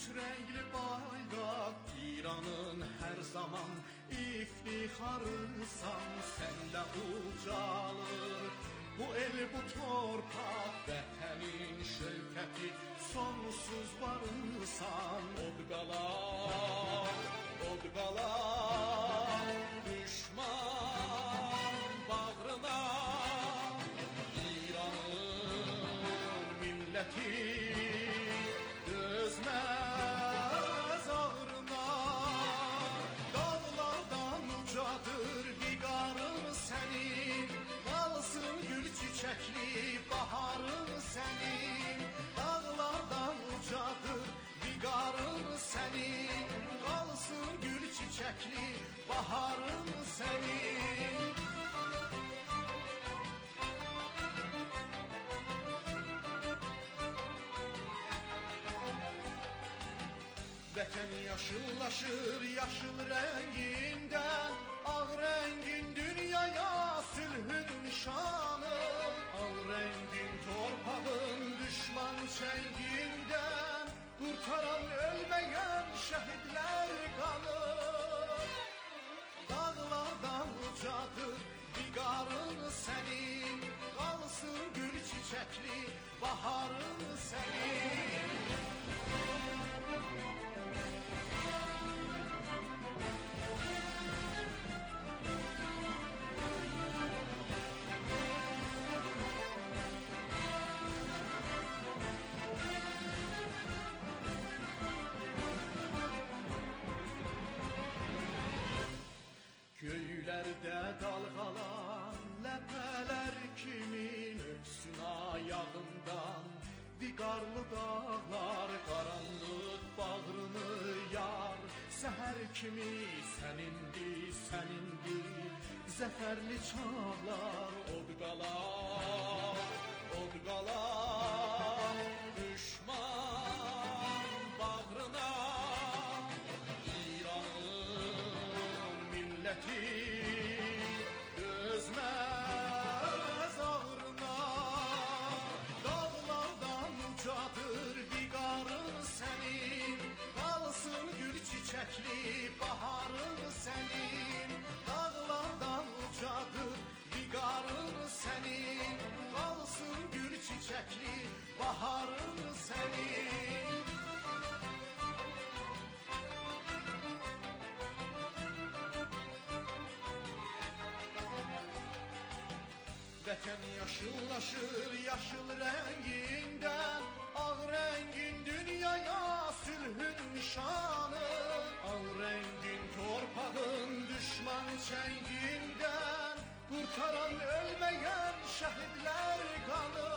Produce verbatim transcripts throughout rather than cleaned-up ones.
renkli bayrak İran'ın her zaman iftiharısan. Sende ucalır bu el bu torpak, vətənin şövkəti sonsuz varısan. Od qalar, od qalar düşman bağrına, İran'ın milləti dözməz ağrına. Dağlardan ucadır viqarın sənin, qalsın gül çiçəkli baharın sənin. Dağlardan ucadır viqarın sənin, qalsın gül çiçəkli baharın sənin. Vətən yaşıllaşır yaşıl rəngindən, ağ rəngin dünyaya sülhün nişanı. Ağ rəngin torpağın düşman çəngindən, qurtaran ölməyən şəhidlər qanı. Dağlardan ucadır viqarın sənin, qalsın gül çiçəkli baharın sənin. Göylərdə dalğalan ləpələr kimi öpsün ayağından. Viqarlı dağlar qaranlıq bağrını yar, səhər kimi sənindi, sənindi zəfərli çağlar. Od qalar, od qalar düşman bağrına, milleti dözməz ağrına. Dağlardan ucadır viqarın sənin, qalsın gül çiçəkli baharın sənin. Dağlardan ucadır viqarın sənin, qalsın gül çiçəkli baharın sənin. Vətən yaşıllaşır yaşıl rəngindən, ağ rəngin dünyaya sülhün nişanı. Ağ rəngin torpağın düşman çəngindən, qurtaran ölməyən şəhidlər qanı.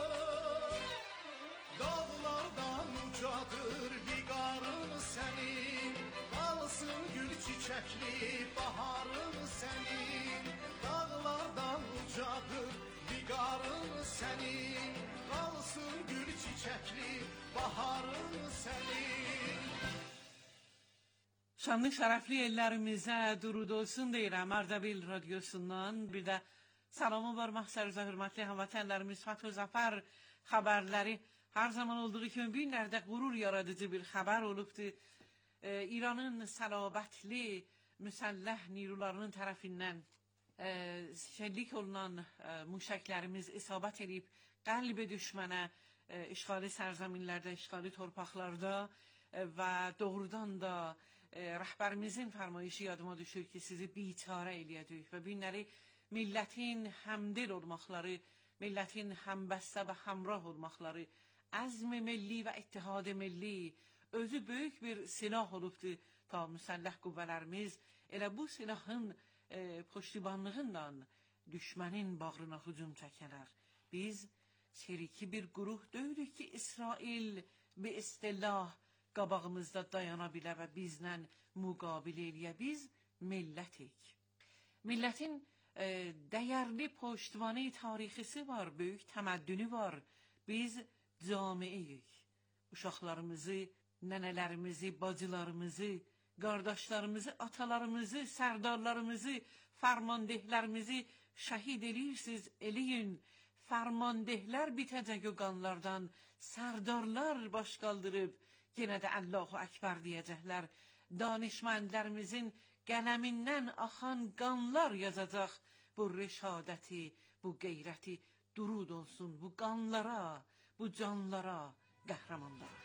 Dağlardan ucadır viqarın sənin, qalsın gül çiçəkli baharın sənin. Dağlardan ucadır viqarın sənin, qalsın gül çiçəkli baharın sənin. Şanlı şərəfli ellərimizə durud olsun deyirəm Ardabil radiosundan. Bir də salamı var mahsarıza hürmətli həmvətənlərimiz. Fəth və Zəfər xəbərləri hər zaman olduğu kimi bir nərdə qurur yaradıcı bir xəbər olubdur. Ee, İranın səlabətli müsəlləh nirularının tərəfindən e, şəllik olunan e, muşəklərimiz isabət edib qəlbi düşmənə e, işğali sərzaminlərdə, işğali torpaqlarda e, və doğrudan da e, rəhbərimizin fərmayışı yadıma düşür ki, sizi biçarə eləyəcək və binləri millətin həmdil olmaqları, millətin həmbəstə və həmrah olmaqları, əzm-i milli və ittihad-ı milli özü böyük bir silah olubdur ta müsəlləh qüvvələrimiz elə bu silahın e, poştibanlığından düşmənin bağrına hücum çəkələr. Biz seriki bir quruh deyirik ki, İsrail bir istillah qabağımızda dayana bilə və bizlə müqabil eləyə. Biz millətik. Millətin e, dəyərli poştvanı tarixisi var, böyük təməddünü var. Biz camiəyik. Uşaqlarımızı, nənələrimizi, bacılarımızı, qardaşlarımızı, atalarımızı, sərdarlarımızı, fərmandehlərimizi şəhid eləyirsiniz, eləyin. Fərmandehlər bitəcək o qanlardan, sərdarlar baş qaldırıb yine de Allahu Ekber diyecekler. Danışmanlarımızın geleminden akan kanlar yazacak. Bu reşadeti, bu gayreti durud olsun bu kanlara, bu canlara, kahramanlara.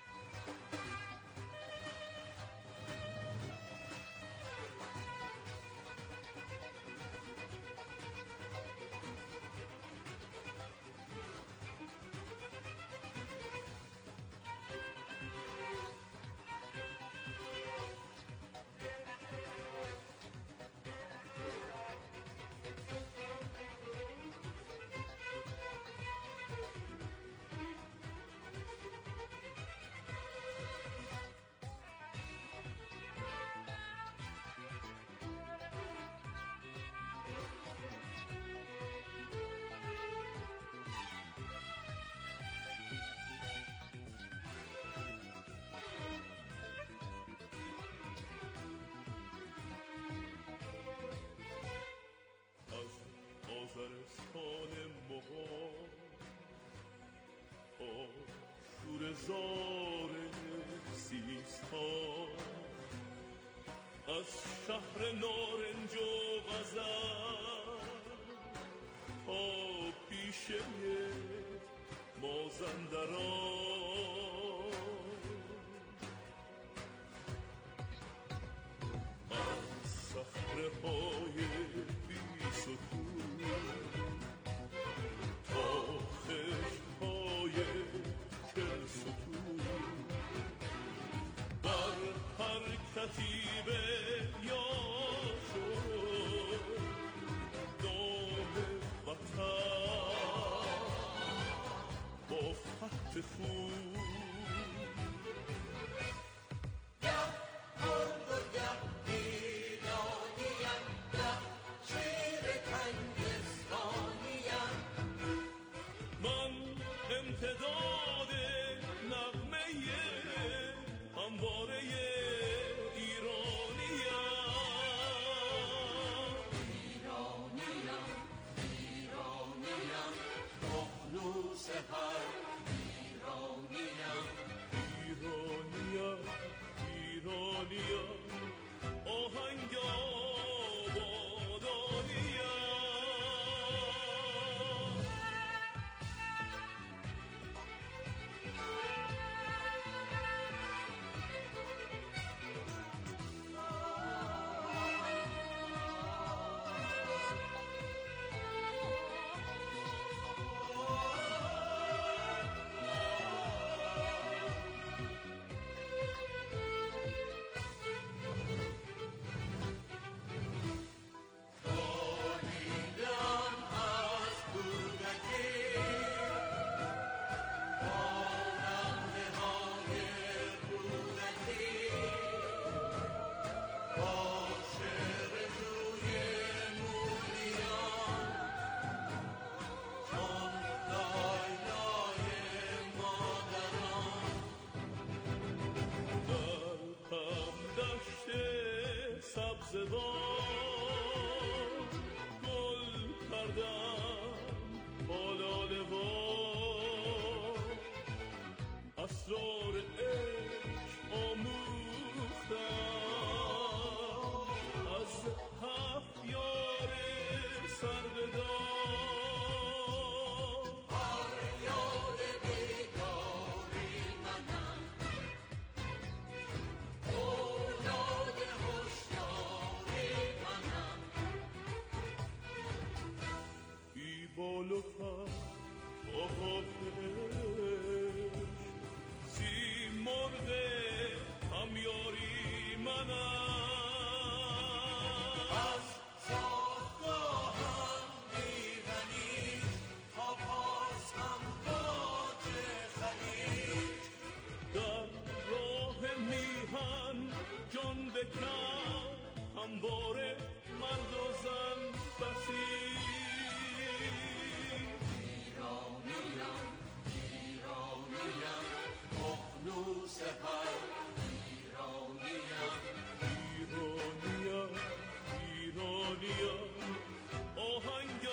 آذرستان مهار آشور زار سیستان از شهر نارنج و غزل تا پیشه مازندران از صخره‌های بی ستون تا خشت‌های چل ستون بر هر کتیبه یا شد نام وطن با خط خون امتداد نغمه همواره ایرانیم ایرانیم ایرانیم مخلوص هر ایرانیم ایرانیم ایرانیم آهنگ اسرار عشق آموختم از هفت یار سربدار فریاد بیداری منم اولاد هوشیاری منم بی بال و پر آخافش مرغ همیاری منم از زادگاهم دیدنی تا باز هم باج خلیج در راه میهن جان بکن همواره مرد و زن بسی ایرانیم ایرانیم مخلوص هر ایرانیم ایرانیم ایرانیم آهنگ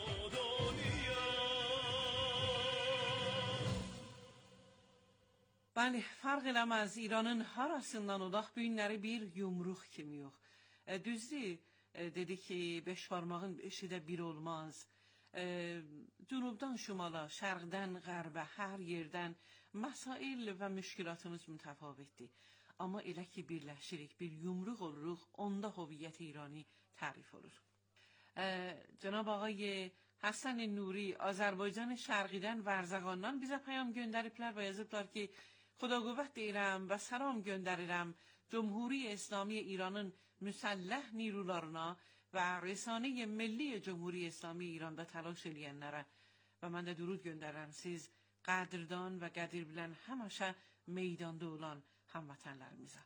آبادانیم Bəli, fərq eləməz. İranın harasından olaq bu günləri bir yumruq kimi yox. E, düzdür, e, dedi ki, beş parmağın beşi də bir olmaz. E, cənubdan şimala, şərqdən qərbə, hər yerdən məsail və müşkilatımız mütəfavitdir. Amma elə ki birləşirik, bir yumruq oluruq, onda hüviyyət İrani tərif olur. E, Cənab ağay Hasan Nuri Azərbaycan şərqidən Vərzəqandan bizə peyam göndəriblər və yazıblar ki, خدا قوت deyirəm və salam göndərirəm Cumhuri İslami İranın müsəlləh نیروlarına və Rəsane Milli Cumhuri İslami İranda təlaş eləyənlərə və mən də durud göndərirəm siz qədrdan və qədir bilən həmişə meydanda olan həmvətənlərimizə.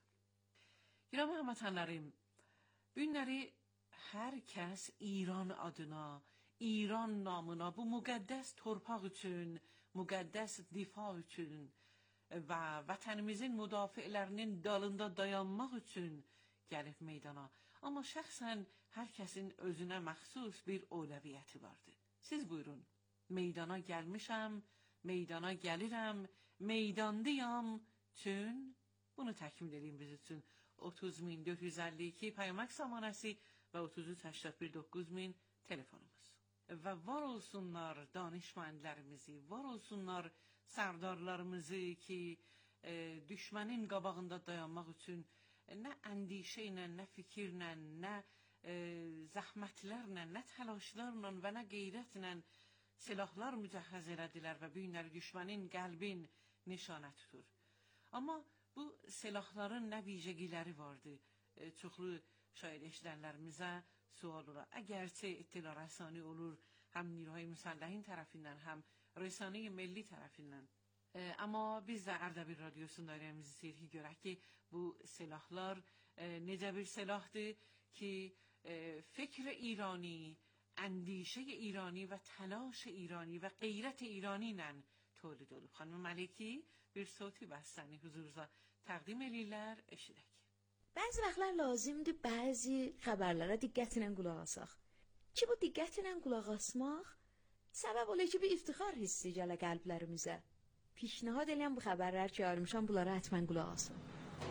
İran həmvətənlərim, bu günləri hər kəs İran adına, İran namına, bu müqəddəs torpaq üçün, müqəddəs difa üçün və vətənimizin müdafiələrinin dalında dayanmaq üçün gəlib meydana. Amma şəxsən hər kəsin özünə məxsus bir övrəviyyəti vardır. Siz buyurun, meydana gəlmişəm, meydana gəlirəm, meydandayam çün, bunu təkmil edin biz üçün otuz min dörd yüz əlli iki paymak zamanəsi və otuz üç səksən bir doqquz min telefonumuz. Və var olsunlar danışmanlarımızı, var olsunlar sərdarlarımızı ki, e, düşmənin qabağında dayanmaq üçün nə əndişə ilə, nə fikirlə, nə e, zəhmətlərlə, nə təlaşlarla və nə qeyrətlə silahlar mücəhəz elədilər və bu günləri düşmənin qəlbin nişanə tutur. Amma bu silahların nə vicəgiləri vardı? E, çoxlu şayad eşidənlərimizə sual olur. Əgərçə ittila rəsani olur, həm نیروهای müsəlləhin tərəfindən, həm Rəsane Milli tərəfindən. E, amma biz də Ərdəbil Radiyosunda irəmizi istəyir ki, görək ki, bu silahlar e, necə bir silahdır ki, e, fikr İrani, əndişə İrani və təlaş İrani və qeyrət İrani ilə tolid olub. Xanım Məlikə bir صوتی bəstəni huzurunuza təqdim edirlər, eşidək. Bəzi vaxtlar lazımdır bəzi xəbərlərə diqqətlə qulaq asaq. Ki bu diqqətlə qulaq asmaq səbəb olur ki, bir iftixar hissi gələ qəlblərimizə. Pişnahad eləyəm bu xəbərlər ki, almışam, bunlara həttəmən qulaq asın.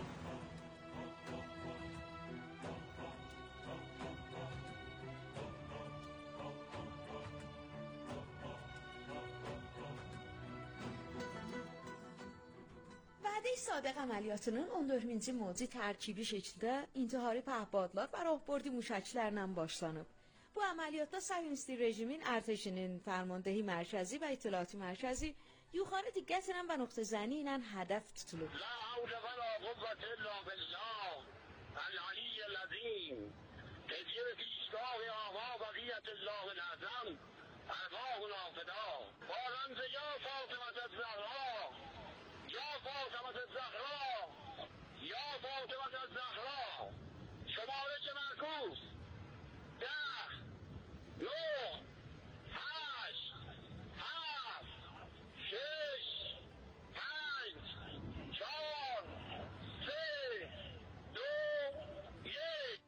وعده صادق əməliyyatının on dördüncü modu tərkibi şəkildə intihari pəhbadlar və rahbordi müşəklərlə başlanıb. Bu əməliyyatda Sahiyonisti rejimin ərtəşinin fərmandehi mərkəzi və itilati mərkəzi yuxarı diqqətlə və nöqtəzəni ilə hədəf tutulub. لا حول ولا قوة إلا بالله العلی العظیم هدیه پیشگاه آقا بقیت الله العظم ارواحنا فدا با رمز یا فاطمة الزهرا یا فاطمة الزهرا یا فاطمة الزهرا شمارش معکوس ده نه هشت هفت شش پنج چهار سه دو یک.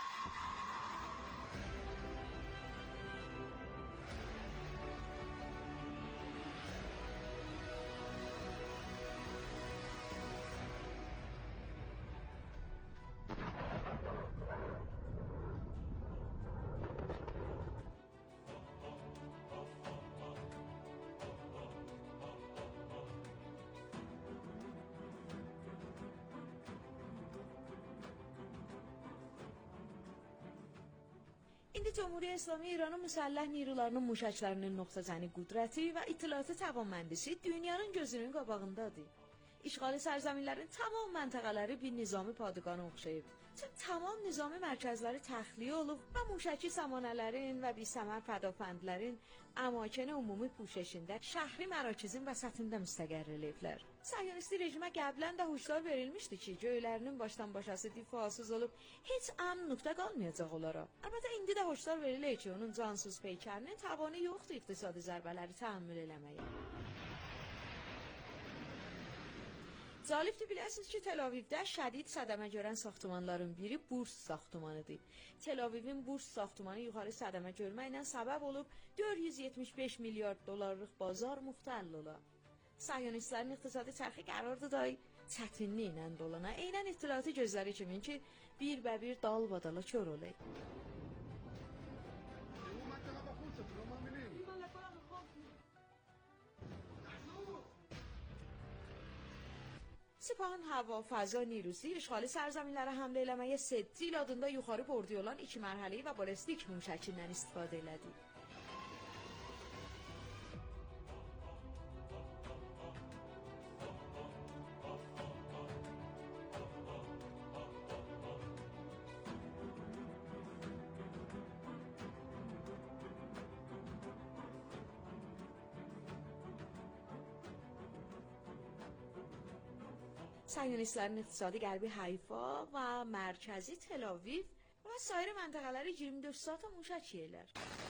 İndi Cumhuri İslami İranın müsəlləh نیروlarının müşəklərinin nöqtəzəni qüdrəti və itilatı təvanməndisi dünyanın gözünün qabağındadır. İşğali sərzaminlərin tamam məntəqələri bir nizami padığana oxşayıb. Çün tamam nizami mərkəzləri təxliyə olub və müşəki samanələrin və bisəmər fədafəndlərin əmakən ümumi puşeşində şəhri mərakizin vəsətində müstəqər eləyiblər. Sahiyonisti rejimə qəblən də huşdar verilmişdi ki, göylərinin başdan başası difasız olub heç an nöqtə qalmayacaq onlara. Əlbəttə indi də huşdar verilir ki, onun cansız peykərinin tavanı yoxdur iqtisadi zərbələri təhammül eləməyə. Zalifdir, biləsiniz ki, Tel Avivdə şədid sədəmə görən saxtumanların biri Burs saxtumanıdır. Tel Avivin Burs saxtumanı yuxarı sədəmə görməklə səbəb olub dörd yüz yetmiş beş milyard dollarlıq bazar müxtəll ola. Siyonistlərin iqtisadi çarxı qərardı da çətinli ilə dolana. Eynən ittilatı gözləri kimin ki bir bə bir dal badala kör olay. Sipahın hava, fəza نیروسی işğali sərzaminlərə həmlə eləməyə Sedcil adında yuxarı bordu olan iki mərhələli və ballistik muşakindən istifadə elədi. Siyonistlərin iqtisadi qərbi Hayfa və mərkəzi Tel Aviv və sair məntəqələri iyirmi dörd saat muşak yeyirlər.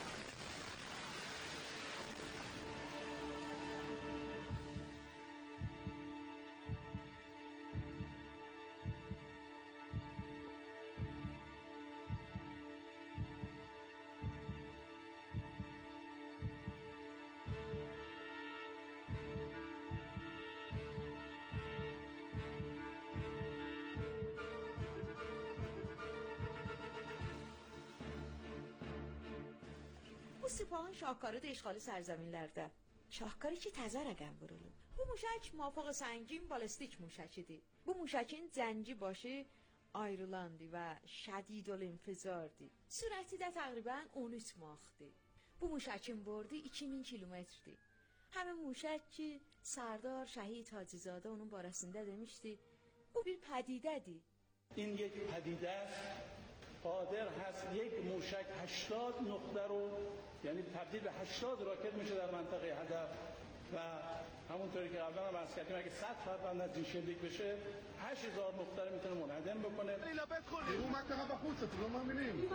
Bu Sipahın şahkarıdır işğali sərzaminlərdə. Şahkarı ki təzə rəqəm vurulur. Bu muşak mafaq səngin ballistik muşakidir. Bu muşakin cəngi başı ayrılandı və şədidül-infizardı. Sürəti də təqribən on üç machdır. Bu muşakin bordu iki min kilometrdir. Həmin muşak ki Sardar Şəhid Hacızadə onun barəsində demişdi, bu bir pədidədir. این یک پدیده است قادر هست یک موشک هشتاد نقطه رو یعنی تبدیل به هشتاد راکت میشه در منطقه هدف و همونطوری که قبلا هم عرض کردیم اگه صد فروند از این شلیک بشه هشت هزار نقطه رو میتونه منهدم بکنه. لیلا بدخلی رو منطقه بخوصتون رو ما میبینیم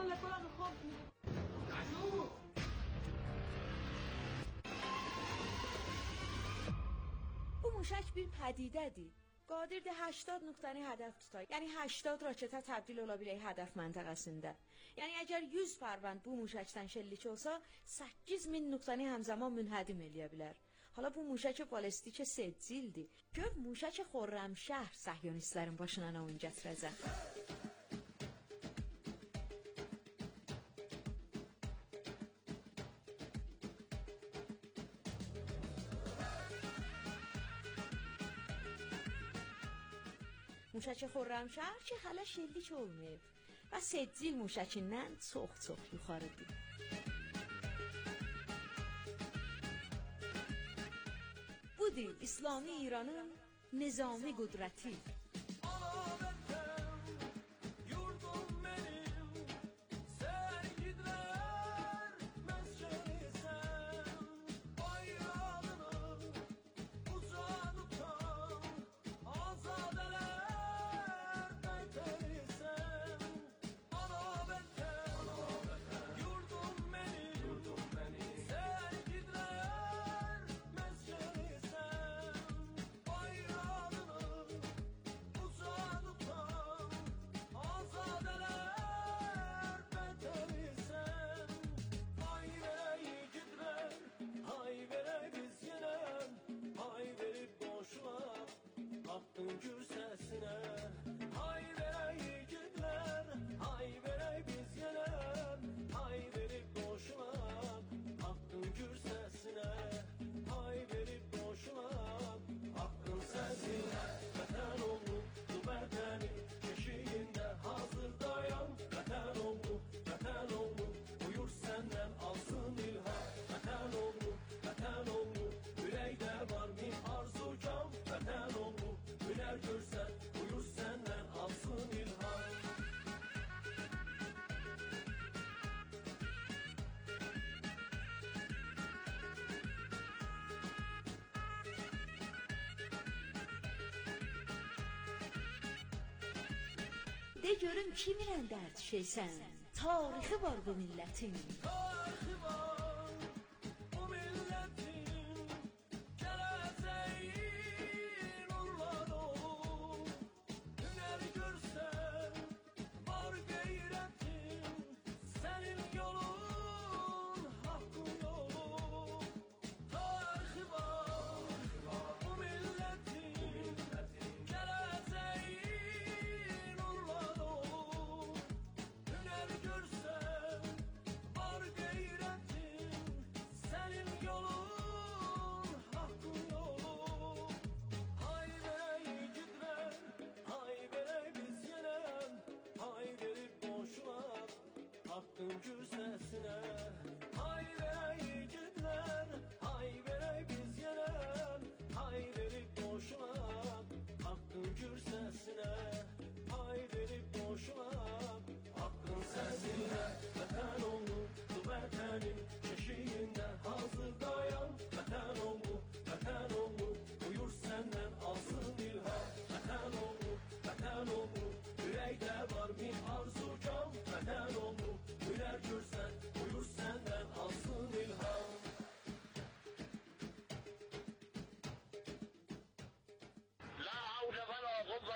Bu muşak bir pədidədir. Qadirdir هشتاد nöqtəni hədəf tutar. Yəni هشتاد raketə təbdil ola bilək hədəf məntəqəsində. Yəni əgər yüz fərvənd bu muşakdan şəllik olsa, səkkiz min nöqtəni həmzəman münhədim eləyə bilər. Hala bu muşak ballistik Sedcildir. Gör muşak Xürrəmşəhr Siyonistlərin başına nə oyun gətirəcək. Muşak Xürrəmşəhr ki hələ şəllik olmayıb və Sedcil muşakindən çox-çox yuxarıdır. Budur İslami İranın nizami qüdrəti. De görüm kiminlə dərd şeysən, tarixi var bu millətin.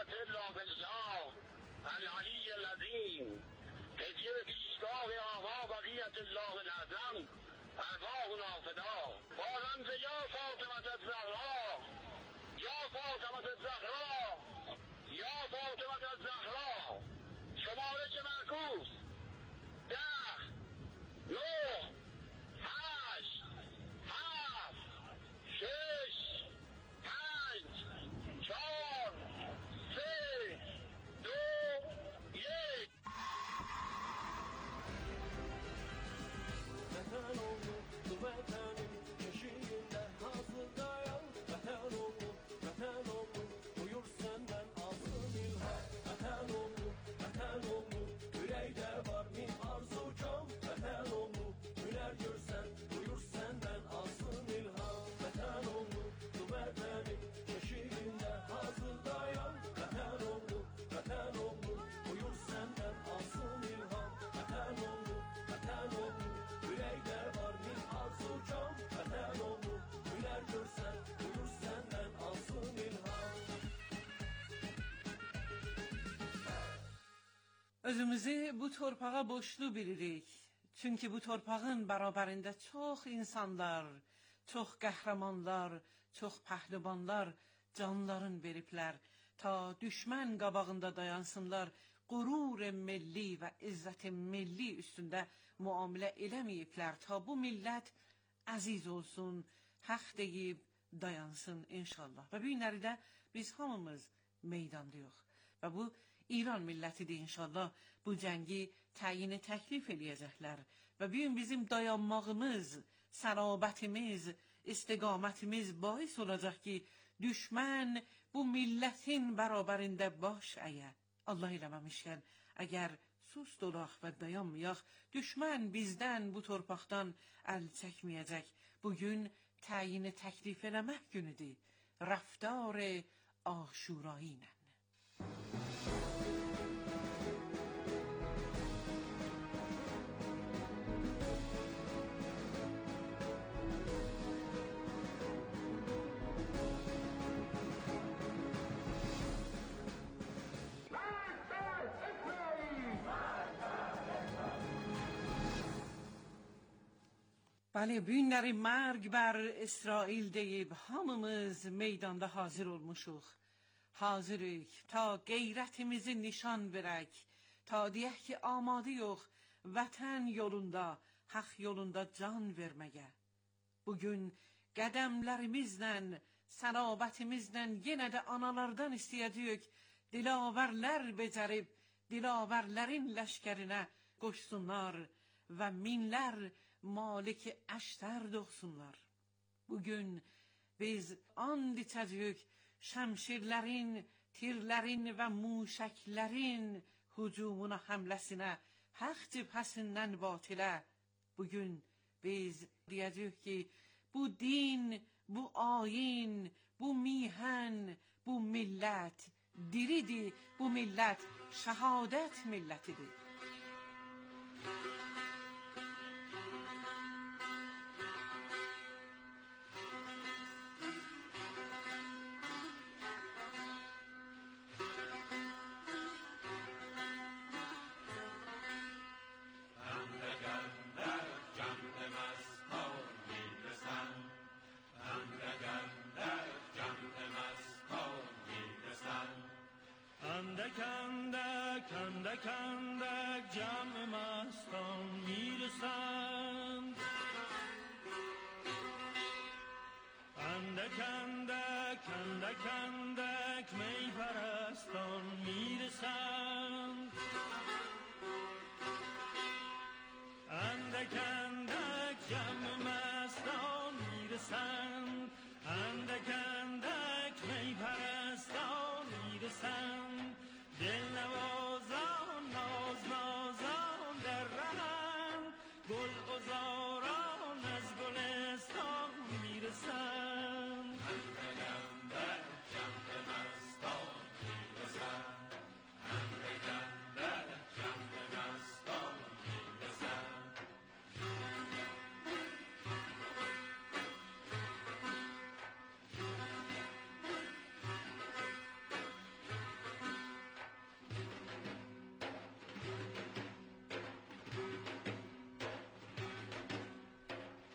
عاقبت الا بالله العلی العظیم هدیه به پیشگاه آقا بقیت الله العظم ارواحنا فدا با رمز یا فاطمه الزهرا یا فاطمه الزهرا یا فاطمه الزهرا شمارش معکوس ده نه هشت هفت شش پنج چهار سه دو یک Özümüzü bu torpağa borçlu bilirik. Çünki bu torpağın bərabərində çox insanlar, çox qəhrəmanlar, çox pəhlivanlar canların veriblər. Ta düşmən qabağında dayansınlar, qurur milli və izzət milli üstündə müamilə eləməyiblər. Ta bu millət əziz olsun, haqq deyib dayansın inşallah. Və bu günləri də biz hamımız meydandayıq. Və bu İran millətidir inşallah. Bu cəngi təyini təklif eləyəcəklər. Və bu gün bizim dayanmağımız, sərabətimiz, istiqamətimiz bahis olacaq ki, düşmən bu millətin bərabərində baş əyə. Allah eləməmişkən, əgər sus dolaq və dayanmayaq, düşmən bizdən, bu torpaqdan əl çəkməyəcək. Bugün təyini təklif eləmək günüdür. Rəftar aşurایی ilə. بله بینləri مرگ بر اسرائیل deyib hamımız meydanda hazır olmuşuq. Hazırıq ta qeyrətimizi nişan verək. Ta deyək ki amadıyıq vətən yolunda, haqq yolunda can verməyə. Bugün qədəmlərimizlə, sərabətimizlə yenə də analardan istəyəcəyik. Dilavərlər becərib, dilavərlərin ləşkərinə qoşsunlar və minlər malik əştər doğsunlar. Bugün biz and içəcəyik şəmşirlərin, tirlərin və muşəklərin hücumuna, həmləsinə, haqq cibhəsindən batilə. Bugün biz deyəcəyik ki, bu din, bu ayin, bu mihän, bu millət diridir, bu millət şəhadət millətidir. اندک اندک اندک اندک جمع مستان میرسند اندک اندک اندک اندک می پرستان میرسند اندک اندک جمع مستان میرسند اندک اندک می پرستان میرسند دل نوازان ناز نازان در رهند گل غزاران از گلستان میرسند اندک اندک جمع مستان میرسند اندک اندک جمع مستان میرسند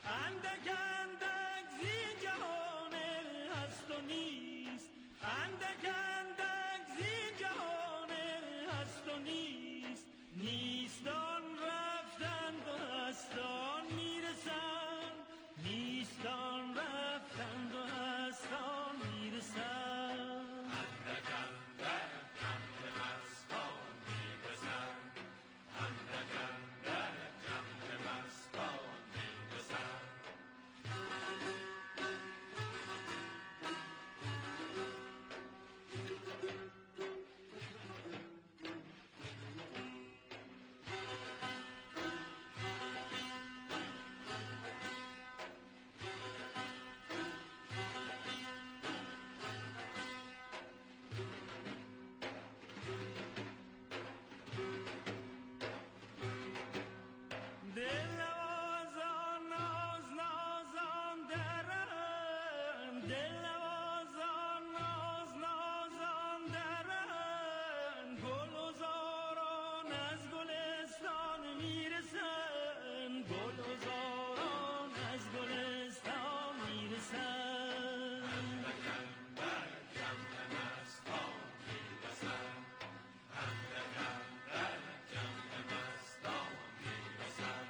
اندک اندک زی جهان هست و نیست، اندک اندک زی جهان هست و نیست، نیستان رفتند و هستان میرسند، نیستان رفتند و هستان میرسند. اندک اندک جمع مستان میرسند، اندک اندک جمع مستان میرسند. دل نوازان ناز نازان درند، دل نوازان ناز نازان درند، گل و زاران از گلستان میرسند، گل و زاران از گلستان میرسند. اندک اندک جمع مستان میرسند، اندک اندک جمع مستان میرسند.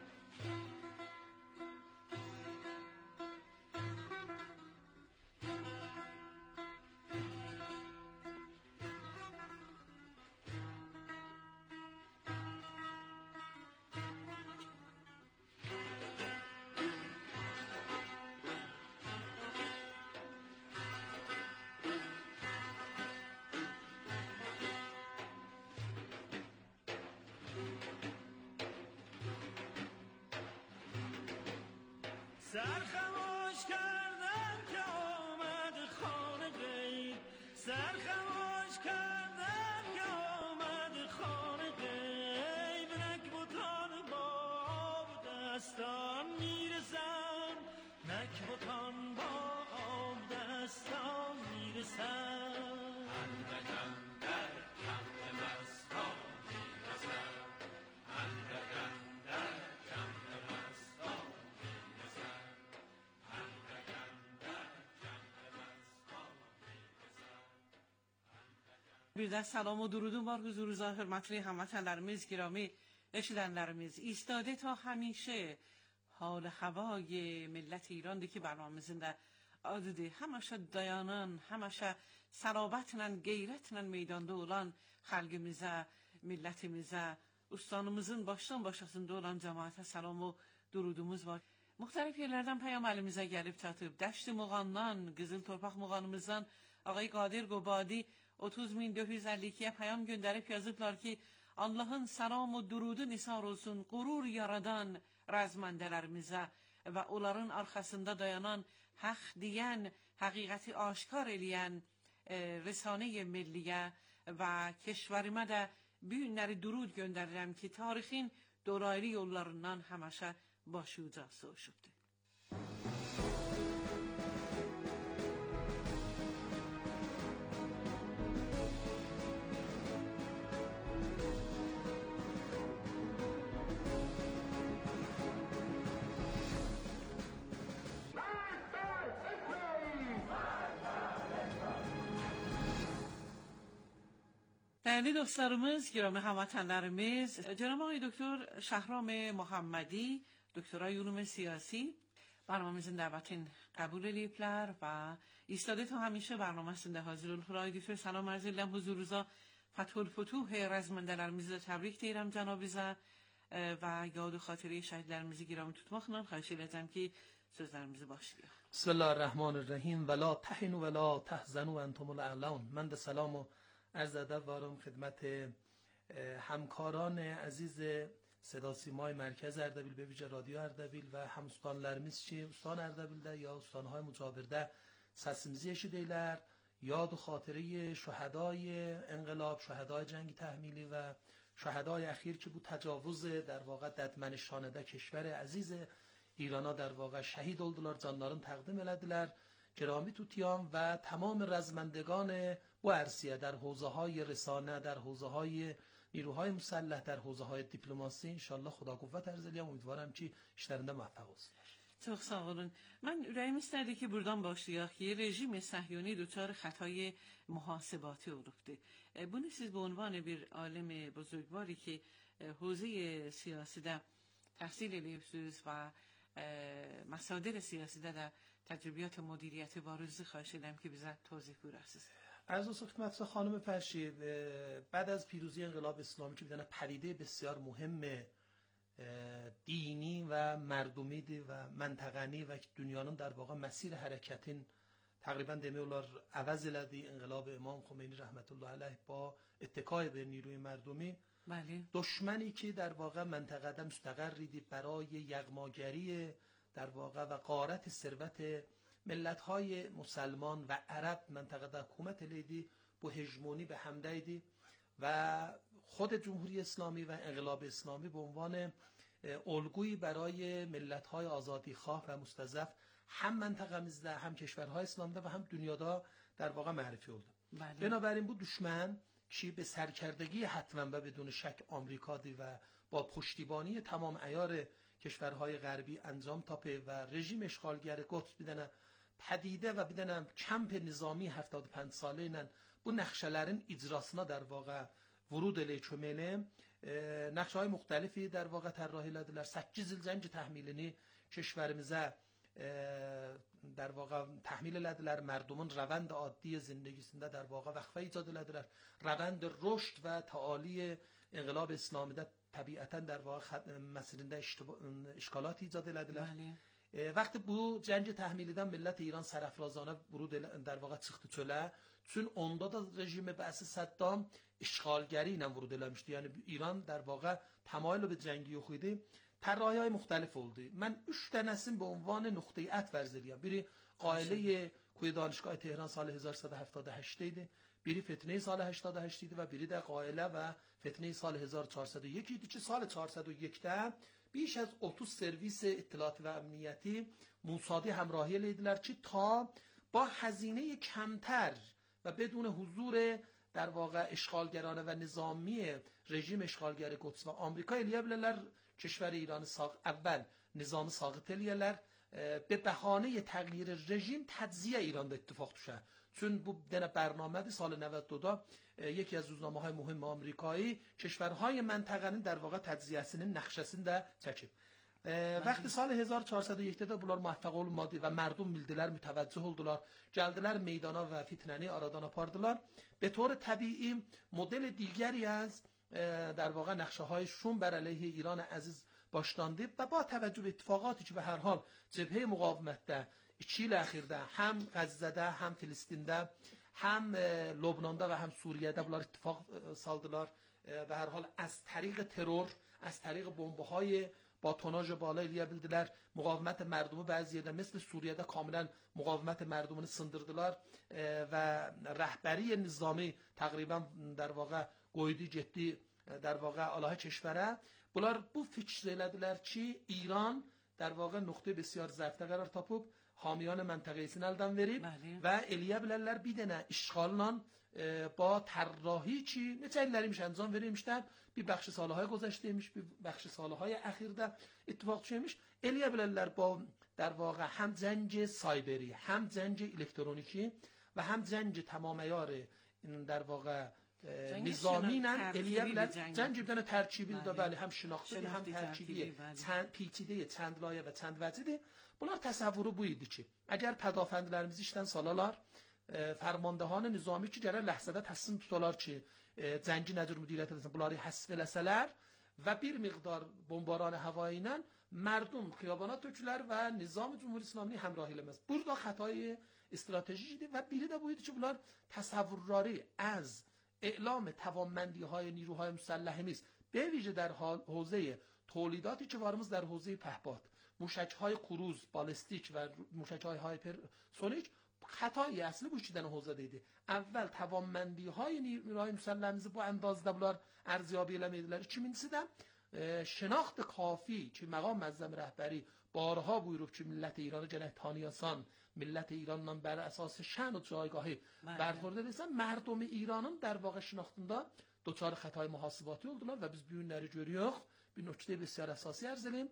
سرخموش کردم که آمد خانه غیب، سرخموش کردم که آمد خانه غیب، نکبتان با آب دستان میرسند، نکبتان با آب دستان میرسند. اندک اندک جمع مستان میرسند، اندک اندک جمع مستان میرسند، اندک اندک جمع مستان میرسند. Bir سلام و درودون بار حضور ظاهر مطلع هموطنlarimiz گرامی اشیدنlerimiz ایستاده تا همیشه حال هوای ملت ایران ki برنامemizin de adıdır. Hamaşa dayanan, hamaşa sərabətlə, qeyrətlə meydanda olan xalqımıza, millətimizə, ustanımızın başdan başasında olan cəmaətə salam و durudumuz var. Müxtəlif yerlərdən peyam əlimizə gəlib çatıb. Dəşti Muğandan, Qızıl Torpaq Muğanımızdan Ağay Qadir Qobadi otuz min dörd yüz əlli ikiyə peyam göndərib yazıblar ki, Allah'ın salam و durudu nisar olsun, qurur yaradan rəzməndələrimizə və onların arxasında dayanan, haq deyən, həqiqəti aşkar eləyən e, Rəsanə-i Milliyə və keşvərimə də bu günləri durud göndərirəm ki, tarixin dolaylı yollarından həməşə başuca soğuşubdur. Değerli dostlarımız, گرامی هموطنlarimiz, جناب آقای دکتر شهرام محمدی، دکترای علوم سیاسی برنامemizin davetini kabul edipler ve ایستاده تا همیشه برنامesinde hazır olup آقای دکتر سلام عرض edirəm huzurunuza. Fəthül-Fütuh rəzməndələrimizi təbrik deyirəm cənabınıza və yad و xatirə şəhidlərimizi giram tutmaqla xahiş edəcəm ki, sözlərimizi başlayaq. بسم الله الرحمن الرحیم ولا تهنوا ولا تحزنوا وانتم الاعلون. من de سلام و عرض ادب دارم خدمت همکاران عزیز صدا سیمای مرکز اردبیل به ویژه رادیو اردبیل و هموطنlarimiz ki استان اردبیلdə ya استانهای مجاورdə səsimizi eşidəylər. یاد و خاطره شهدای انقلاب، شهدای جنگ تحمیلی و شهدای اخیر که بود تجاوز در واقع ددمنشانده کشور عزیز ایرانا در واقع شهید oldular، canlarını təqdim elədilər. گرامی توتیان و تمام رزمندگان bu عرصیه در حوزه های رسانه، در حوزه های نیروهای مسلح، در حوزه های دیپلماسی انشالله خدا قوت عرض الیم. امیدوارم که işlerinde موفق olsunlar. Çox sağ olun. Mən ürəyim istərdi ki, buradan başlayaq ki, rejim Səhyuni دچار خطای محاسباتی olubdu. Bunu siz به عنوان bir عالم بزرگواری که حوزه سیاسی در تحصیل لیبسوس و مصادر سیاسی در تجربیات مدیریت بارزی خواهش دارم که بذات توضیح برسید. عرض خدمت خانم فرشید، بعد از پیروزی انقلاب اسلامی که بدن پدیده بسیار مهم دینی و مردمی دی و منطقه‌نی و دنیانın در واقع مسیر حرکتین تقریبا دمیولار عوض لدی انقلاب امام خمینی رحمت الله علیه با اتکای به نیروی مردمی، بله، دشمنی که در واقع منطقه مستقری دی برای یغماگری در واقع و غارت ثروت ملت‌های مسلمان و عرب منطقه در حکومت لیدی با هژمونی به حمله دی و خود جمهوری اسلامی و انقلاب اسلامی به عنوان الگویی برای ملت‌های آزادیخواه و مستضعف هم منطقه مزده هم کشورهای اسلامی و هم دنیادا در واقع معرفی oldu. بله. بنابراین بود دشمن که به سرکردگی حتما و بدون شک آمریکا دی و با پشتیبانی تمام عیار کشورهای غربی انجام تاپه و رژیم اشغالگر قدس بدن پدیده و بدن کمپ نظامی هفتاد و پنج ساله اینن bu نقشelerin icrasına در واقع ورود eli çömeli نقشه های مختلفی در واقع طراحی لدیler. سکیز il زنج تحمیلini کشورimize در واقع تحمیل لدیler. مردمون روند عادی زندگیسinde در واقع وقفه ایجاد لدیler. روند رشد و تعالی انقلاب اسلامی ده طبیعتا در واقع مسیرinde اشکالات ایجاد لدیler. وقتی bu جنگ تحمیلیدن ملت ایران سرافرازانه ورود در واقع çıktı çöle. چون onda da rejimi بأس صدام اشغالگری اینم ورود eləmişdi. یعنی ایران در واقع تمایل به جنگی خویدی طراحی‌های مختلف oldu. من üç tanesini به عنوان نقطه عطف ورزیدم. biri قائله کوی دانشگاه تهران سال هزار و سیصد و هفتاد و هشت idi. biri فتنه سال هشتاد و هشت idi و biri de قائله و فتنه سال هزار و چهارصد و یک idi که سال چهارصد و یک ده بیش از otuz سرویس اطلاعات و امنیتی موسادی همراهی لیدیler که تا با هزینه کمتر و بدون حضور در واقع اشغالگرانه و نظامی رژیم اشغالگر قدس و آمریکا الیابلر کشور ایران ساق اول نظام ساقط الیابلر به بهانه تغییر رژیم تجزیه ایران ده اتفاق توشه. چون bu دن برنامه سال نود و دو یکی از روزنامه های مهم آمریکایی کشورهای منطقه‌نın در واقع تجزیه‌sinin نقشه‌sini de çekip وقتی سال هزار و چهارصد و یک ده bunlar muvaffaq olmadı ve merdum bildiler, müteveccih oldular. Geldiler meydana ve fitneni aradan apardılar. به طور طبیعی مدل دیگری از در واقع نقشه های شوم بر علیه ایران عزیز başlandı و با توجه به اتفاقاتی که به هر حال جبهه مقاومت ده iki yıl اخیرده هم غزه'de هم فلسطین'de هم لبنان'da و هم سوریه'de bunlar اتفاق saldılar ve her hal از طریق ترور از طریق بمب‌های با توناژ بالا eləyə مقاومت مردمی بعضی yerdə مثل سوریه'de کاملا مقاومت مردمini sındırdılar و رهبری نظامی تقریبا در واقع qoydu getdi در واقع علاهه کشوره. bunlar bu fikr elədilər ki ایران در واقع نقطه بسیار ضعف‌də قرار tapıb حامیان منطقه‌sini eldən verib və eləyə bilərlər bir dənə işğalla با طراحی چی neçə illərmiş انجام verilmişlər. bir بخش سالهای گذشتهmiş bir بخش سالهای اخیرdə اتفاق düşmüş. eləyə bilərlər با در واقع هم جنگ سایبری هم جنگ الکترونیکی و هم جنگ تمام عیار در واقع نظامی نه eləyə bilər جنگ bir dənə tərkibi də bəli هم şinaxtı هم tərkibi چند پیچیده چند لایه و چند وجهی. bunlar təsəvvürü bu idi ki əgər pədafəndlərimiz işdən salalar فرماندهان نظامی که گره لحظه تصمیم tutarlar ki جنگی نجور مدیریت edilsin bunları həsf eləsələr və bir miqdar bombaran havayı ilə مردم xiyabana tökülər və nizam Cumhuriyet İslamini həmrah eləməz. Burada xətay استراتژی idi و biri də bu idi ki bunlar تصوراری از اعلام توانمندی‌های نیروهای مسلح‌میز به ویژه در حوزه تولیداتی که وارمز در حوزه پهپاد موشک‌های کروز بالستیک و موشک‌های هایپرسونیک خطای اصلی bu چیدن حوزه دیدی. اول توانمندی‌های نیروهای مسلح‌میز bu اندازda bunlar ارزیابی eləmədilər. İkincisi də شناخت کافی که مقام معظم رهبری بارها buyurub ki millət ایران gərək tanıyasan, millət ایرانdan bər əsas şən و جایگاهی برخورد edilsən, مردم ایرانın در واقع şinaxtında دچار خطای محاسباتی oldular və biz bu günləri görüyoruz. Bir nöqtə بسیار əsası ərz edeyim.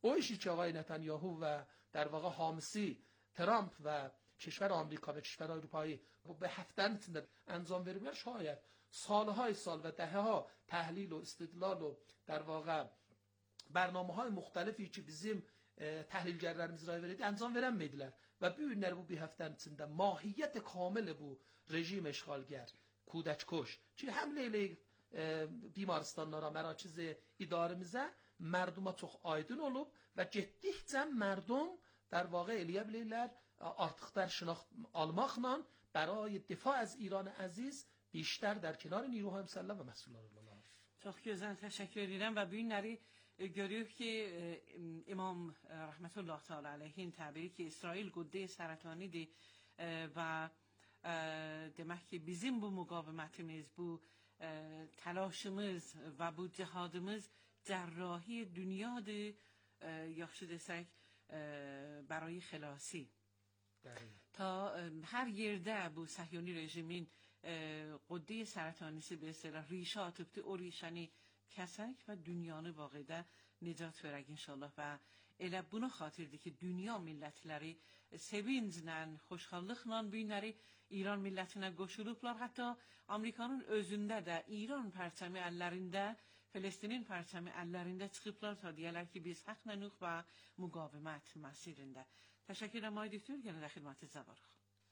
o işi که آقای نتانیاهو و در واقع حامسی ترامپ و کشور آمریکا و کشور اروپایی به هفتن انجام verirler شاید سالهای سال و دهه ها تحلیل و استدلال و در واقع برنامه های مختلفی که bizim tahlilgerlerimiz ray verildi انجام veremediler ve bu ürünler bu bir haftanın içinde mahiyet kamili bu rejim eşgalger kudekkoş ki hamle بیمارستانlara, مراکز idaremizə mərduma çox aydın olub və getdikcə mərdum در واقع eləyə bilirlər artıqlar şinaxt almaqla برای دفاع از ایران عزیز بیشتر در کنار نیروهای مسلح و مسئولان الله. Çox gözəl təşəkkür edirəm və bu günləri görürük ki İmam rəhmətullah təala əleyhin təbiri ki İsrail qüddə sərətanidir və demək ki bizim bu müqavimətimiz, bu تلاشımız və bu cihadımız cərrahi dünyadır, yaxşı desək برای خلاصی تا هر yerdə bu Səhyuni rejimin qüddə sərətanisi به اصطلاح ریشه atıbdı, o ریشəni kəsək və dünyanı vaqidə nicat verək inşallah və elə buna xatirdir ki dünya millətləri sevinclə, xoşxallıqla bu günləri İran millətinə qoşulublar. Hətta Amerikanın özündə də İran pərçəmi əllərində, Fələstinin pərçəmi əllərində çıxıblar ta deyərlər ki biz haqlanıq və müqavimət məsirində. Təşəkkür edirəm ay doktor, yenə də xidmətinizə varıq.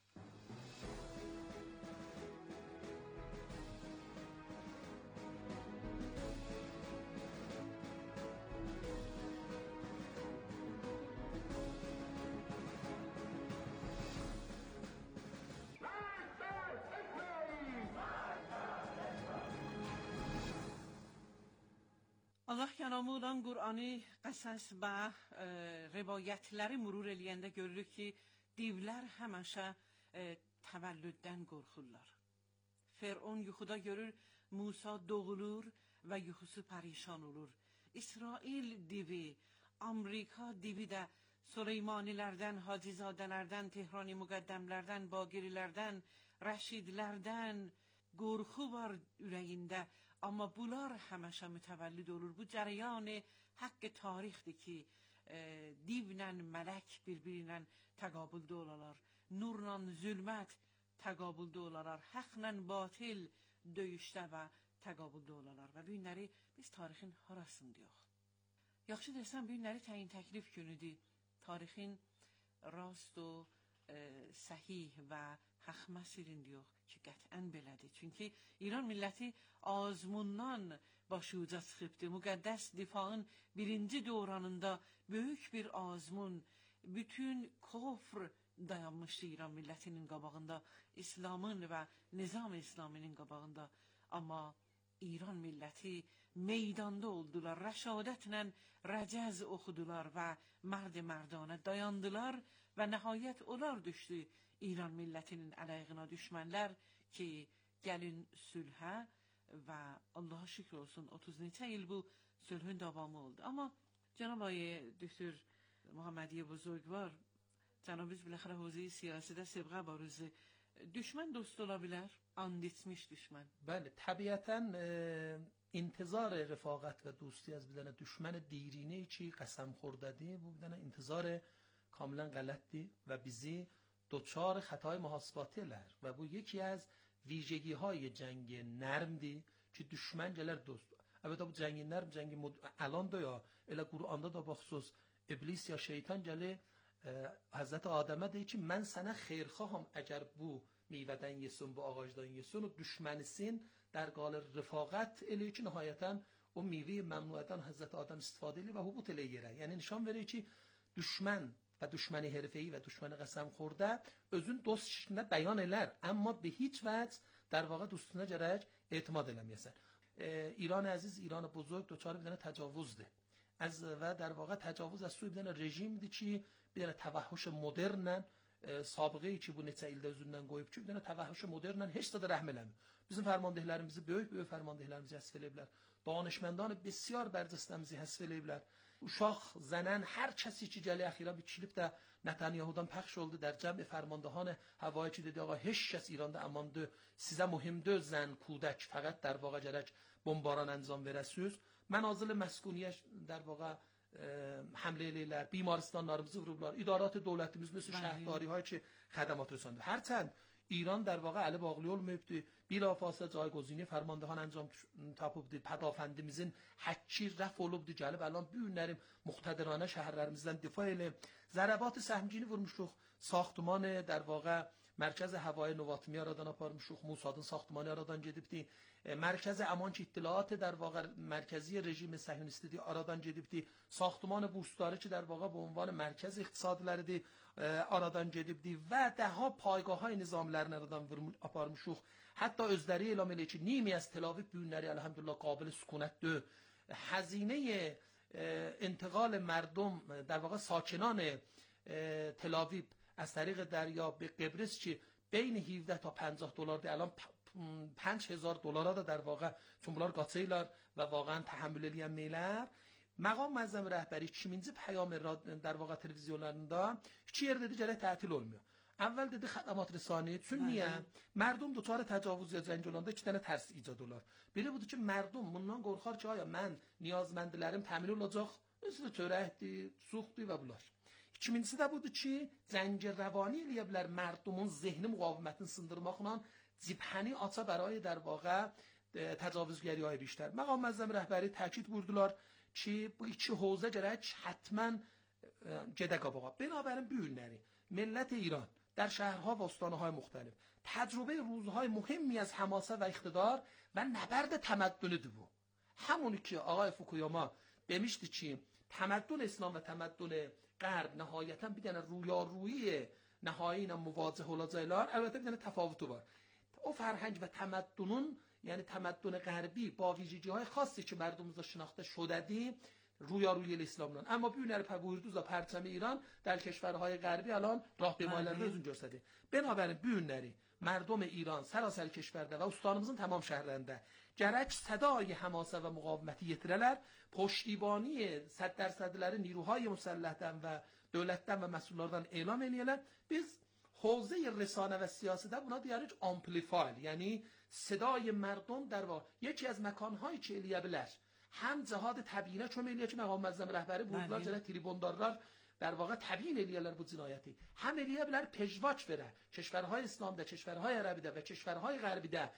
Allah kənamı olan Qur'anı, qəsəs və e, rivayətləri murur eləyəndə görürük ki, divlər həməşə e, təvəllüddən qorxurlar. Fir'on yuxuda görür, Musa doğulur və yuxusu pərişan olur. İsrail divi, Amerika divi də Süleymanilərdən, Hacizadələrdən, Tehrani müqəddəmlərdən, Bagirilərdən, Rəşidlərdən qorxu var ürəyində. Amma bunlar həməşə mütəvəllid olur. Bu cərəyan haqq tarixdir ki, e, divlə mələk bir-birinə təqabüldə olarlar. Nurla zülmət təqabüldə olarlar. Haqla batil döyüşdə və təqabüldə olarlar. Və bu günləri biz tarixin harasındayıq. Yaxşı desəm, bu günləri təyin təklif günüdür. Tarixin rast و صحیح و حق مسیرindəyik ki qətlən belədir. Çünki İran milləti azmundan başuca çıxıbdı. Müqəddəs difağın birinci dövründə böyük bir azmun, bütün kofr dayanmışdı İran millətinin qabağında, İslamın və nizam İslaminin qabağında. Amma İran milləti meydanda oldular, rəşadətlə rəcəz oxudular və mərd mərdanə dayandılar və nəhayət onlar düşdü İran millətinin əleyhinə düşmənlər ki, gəlin sülhə və Allaha şükür olsun otuz neçə il bu sülhün davamı oldu. Amma Cənab Ay Doktor Muhammedi Buzurgvar, cənabız biləxərə huzəyi siyasidə səbqə barızı düşmən dost ola bilər, and etmiş düşmən. بله طبیعتاً انتظار رفاقت و دوستی از بدن دشمن دیرینه چی قسم خورددی bu بدن انتظار کاملا غلطی و بیزی دوچار خطای محاسباتیler و bu یکی از ویژگی های جنگ نرم دی که دشمن جلر دوست. البته bu جنگ نرم جنگ مد... الان دو یا الی قرآنda da بخصوص ابلیس یا شیطان جله حضرت آدمه دی که من سنه خیرخواهم اگر bu میوه‌دن yesun bu ağacdan yesun و düşmenisin در قال رفاقت الی که نهایتاً o میوه ممنوعتان حضرت آدم استفاده لی و حبوط لیره. یعنی نشان verir ki düşmən və düşməni herifeyi və düşməni qəsəm xorda özün dost şiklində bəyan elər, amma به هیچ وجه در واقع دوستuna gərək etimad eləməyəsən. ایران عزیز، ایران بزرگ دوچار بدن تجاوزده از و در واقع تجاوز از سوی بدن رژیم دی چی بدن توحش مدرنن سابقه ای ki bu neçə ildə özündən qoyub ki بدن توحش مدرنن heç də rəhm eləmir. Bizim fərmandehlərimizi böyük böyük fərmandehlərimizi həsf eləyiblər. Danışməndan بسیار برجسته‌mizi həsf eləyiblər. uşaq, zənən, hər kəsi ki gəli əxirə bir kilip də Netanyahu'dan pəxş oldu در جمع فرماندهان هوایی که dedi آقا هیچ کس ایرانda amandı, sizə mühimdir zən, kudək, fəqət در واقع gərək bombaran انجام verəsiz. منازل مسکونیش در واقع حمله eləyirlər, بیمارستانlarımızı vurublar, idarات dövlətimiz مثل şəhərdاری های چه خدمات رسانده. هرچند ایران در واقع əli bağlı olmayıbdı. Bilafasılə cayqozini fərmandahan انجام tapıbdı. Pədafəndimizin həkki rəf olubdu. Gəlib الان bu günlərim muqtədiranə şəhərlərimizdən difa elə. Zərəbat səhmgini vurmuşuq. Saxtuman در واقع مرکز هوای نواتمی aradan aparmışıq. Musadın saxtumanı aradan gedibdi. Mərkəz Əmanki İttilaat در واقع مرکزی rejim səhyonistidir aradan gedibdi. Saxtuman bursları ki در واقع به عنوان مرکز iqtisadiləridir aradan gedibdi və daha payqahhay nizamlərini aradan aparmışıq. Hətta özləri elan edir ki, nimi از تل‌آویو bu günləri elhamdülillah قابل سکونتdir. هزینه انتقال مردم در واقع ساکنان تل‌آویو از طریق دریا به قبرس که بین هفده تا پنجاه دلار ده الان پنج هزار دلار da در واقع چون bunlar qaçırlar və واقعا تحمل eləyənlər مقام معظم rəhbəri ikinci پیام در واقع televizyonlarında iki yer dedi gələ tətil olmuyor. اول dedi xədəmat rəsani چون niyə مردم دچار تجاوز یا جنگ olanda iki dənə tərs icad olar. Biri budur ki مردم bundan qorxar ki aya mən niyazməndlərim təmin olacaq. Mesela çörəkdir, suxdur və bunlar. İkincisi də budur ki zəncir روانی eləyə bilər مردمون ذهنی مقاومتini sındırmaqla cibhəni aça برای در واقع تجاوزگری های بیشتر. مقام معظم rəhbəri تاکید buyurdular ki bu iki حوزه gərək حتما gedə qabağa. بنابراین bu günləri ملت ایران در شهرها و استانهای مختلف تجربه روزهای مهمی از حماسه و اقتدار و نبرد تمدن دو. همونی که آقای فوکویاما demişti ki تمدن اسلام و تمدن غرب نهایتا bir dənə رویارویی نهایی ilə müvazih olacaqlar. Əlbəttə bir dənə təfavütü var. O فرهنگ و تمدنun یعنی تمدن غربی با ویژگی‌های خاصی که مردممizdə شناخته شده‌دی رویارویی اسلامdan. اما bu günləri pəbuyurduza پرچم ایران در کشورهای غربی الان راهپیمایی‌lərdə özünü göstərdi. Binabərin bu günləri مردم ایران سراسر کشورdə və ustalarımızın tamam şəhərlərində gərək صدای حماسه و مقاومتی yetirələr پشتیبانی صد درصدləri نیروهای مسلحdən və dövlətdən və məsullardan elan eləyələr. Biz حوزه رسانه و سیاست buna دیارıq amplifier یعنی صدای مردم در واقع یکی از مکان‌هایی که eləyə bilər هم جهاد təbiyinə kömək eləyir ki məqam məzzəm rəhbəri buyurdular ki tribundarlar در واقع تبیین eləyərlər bu cinayəti. هم eləyə bilər pejvaç verə کشورهای اسلامda, کشورهای عربیdə və کشورهای غربیdə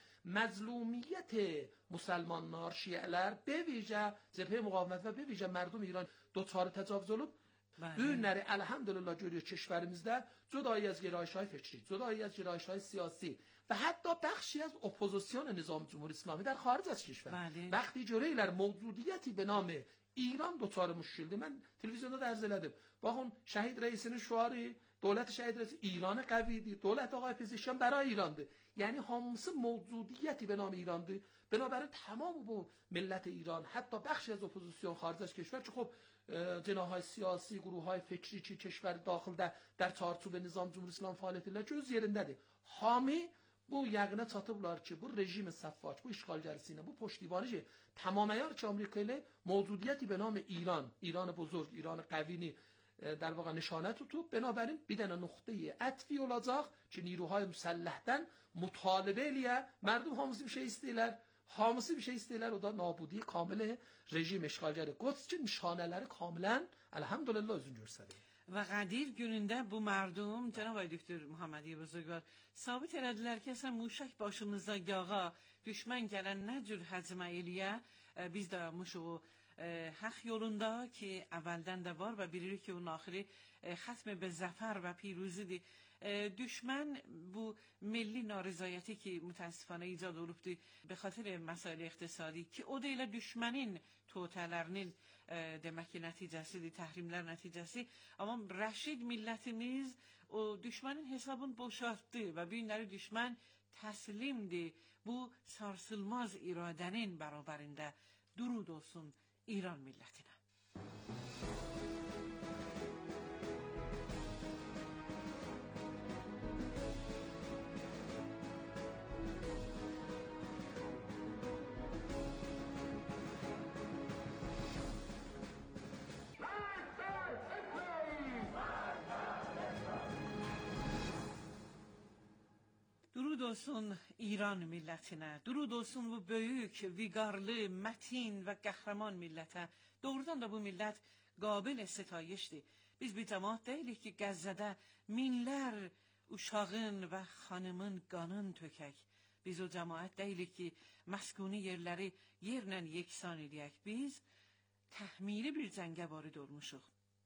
مظلومیت مسلمانlar, şiələr به ویژه جبهه مقاومت و به ویژه مردم ایران دچار تجاوز olub. Bu günləri elhamdülillah görüyor کشورimizdə جدایی از گرایش‌های فکری, جدایی از گرایش‌های سیاسی و حتی بخشی از اپوزیسیون نظام جمهوری اسلامی در خارج از کشور وقتی جوریler موجودیتی به نام ایران دچار مشکلdi. من تلویزیونda da arz elədim. Baxın şəhid rəisinin şüarı, dövlət şəhid rəisi İranı qəvidir, dövlət ağay Pezeshkian برای ایرانdır. یعنی hamısı موجودیتی به نام ایرانdır. بنابراین تمام bu ملت ایران حتی بخشی از اپوزیسیون خارج از کشور که خب جناحهای سیاسی، گروه‌های فکری که کشور داخلda در چارچوب نظام جمهوری اسلامی fəaliyyət edirlər ki öz yerindədir. Hami bu yəqinə çatıblar ki bu rejim صفاک، bu işğalgərisi bu پشتیبانی که تمامیار که آمریکا ile موجودیتی به نام ایران، ایران بزرگ، ایران قوی در واقع نشانه tutub. بنابراین bir dənə nöqtəyə ətfi olacaq ki نیروهای مسلحdən مطالبه eləyə مردم hamısı bir şey istəyirlər. Hamısı bir şey istəyirlər, o da nabudi kamil rejim işğalgər Quds ki nişanələri kamilən elhamdülillah özünü göstərir. و قدیر günündə bu مردم جناب آقای دکتر محمدی بزرگوار ثابت elədilər ki əsən muşak başımızda yağa düşmən gələn nə cür həcmə eləyə biz dayanmışıq o haq yolunda ki əvvəldən də var və bilirik ki onun axiri xətm به zəfər və پیروزیdir. düşmən bu milli narizayəti ki mütəəssifانه ایجاد olubdu به خاطر مسائل اقتصادی ki o da elə düşmənin totələrinin demək ki nəticəsidir, təhrimlər nəticəsi. Amma Rəşid millətimiz o düşmənin hesabını boşaltdı və bu günləri düşmən təslimdir. Bu sarsılmaz iradənin bərabərində durud olsun İran millətinə. درود olsun İran millətinə, durud olsun bu böyük, viqarlı, mətin və qəhrəman millətə. Doğrudan da bu millət qabilin ستایشdir. Biz bir cemaat deyilik ki Qəzzədə minlər uşağın və xanımın qanın tökək. Biz o cemaat deyilik ki məskuni yerləri yerlə yeksan edək. Biz təhmili bir cəngə varid olmuşuq.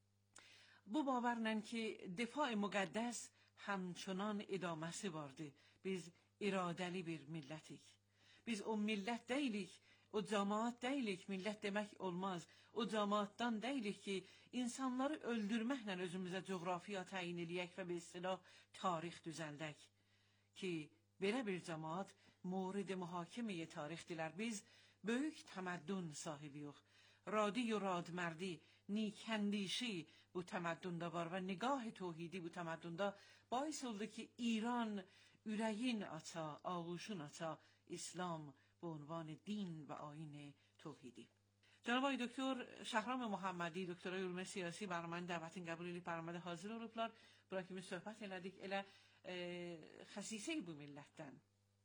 Bu babarla ki difai müqəddəs همچنان ادامesi vardı. Biz iradeli bir millətik. Biz o millət deyilik, o cemaat deyilik, millət demək olmaz. O cemaatdan deyilik ki, insanları öldürməklə özümüzə coğrafiya təyin eləyək və bir silah tarix düzəldək. Ki, belə bir cemaat mورد mühakiməyə tarixdilər. Biz böyük təməddün sahibiyik. رادی و رادمردی نیکندیشی bu تمدنda var və nigah توحیدی bu تمدنda باعث oldu ki ایران ürəyin aça, ağuşun aça İslam به عنوان دین و آیین توحیدی. جناب آقای دکتر شهرام محمدی دکترای علوم سیاسی برنامه دعوتین qəbul edib برنامه hazır olublar. Bura kimi söhbət elədik elə e, xəsisə bu millətdən.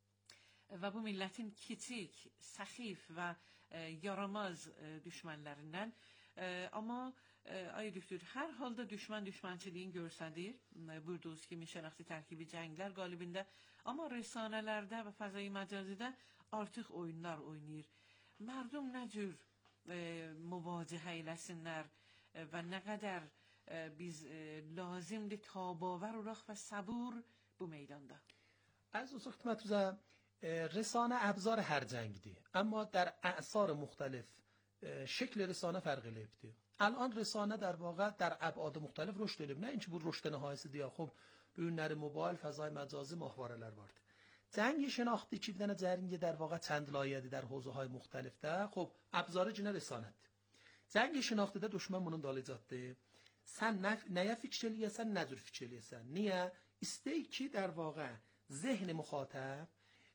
Və bu millətin kiçik, səxif və e, yaramaz e, düşmənlərindən. E, amma e, ay doktor, hər halda düşmən düşmənçiliyin görsədir. E, buyurduğunuz kimi şənaxti tərkibi cənglər qalibində. Amma rəsanələrdə və fəzai məcazidə artıq oyunlar oynayır. Mərdum nə cür e, müvacihə eləsinlər e, və nə qədər e, biz e, lazimdir tabaver olaq və səbur bu meydanda. از اون خدمت رسانه ابزار هر جنگدی، اما در اعصار مختلف شکل رسانه فرق لبدی. الان رسانه در واقع در ابعاد مختلف رشد لب، نه اینکه bu رشد نهایت دیا خب bu ünləri mobil fəzai məcazi mahvarələr vardı. جنگ شناختی چیدن جنگ در واقع چند لایه‌دی در حوزه‌های مختلفdə خب ابزار جنə رسانədir. جنگ şناxtidə düşmən bunun dalıcadır. Sən nəyə fikir eləyəsən, nə cür fikir eləyəsən? Niyə? İstəyi ki در واقع ذهن مخاطب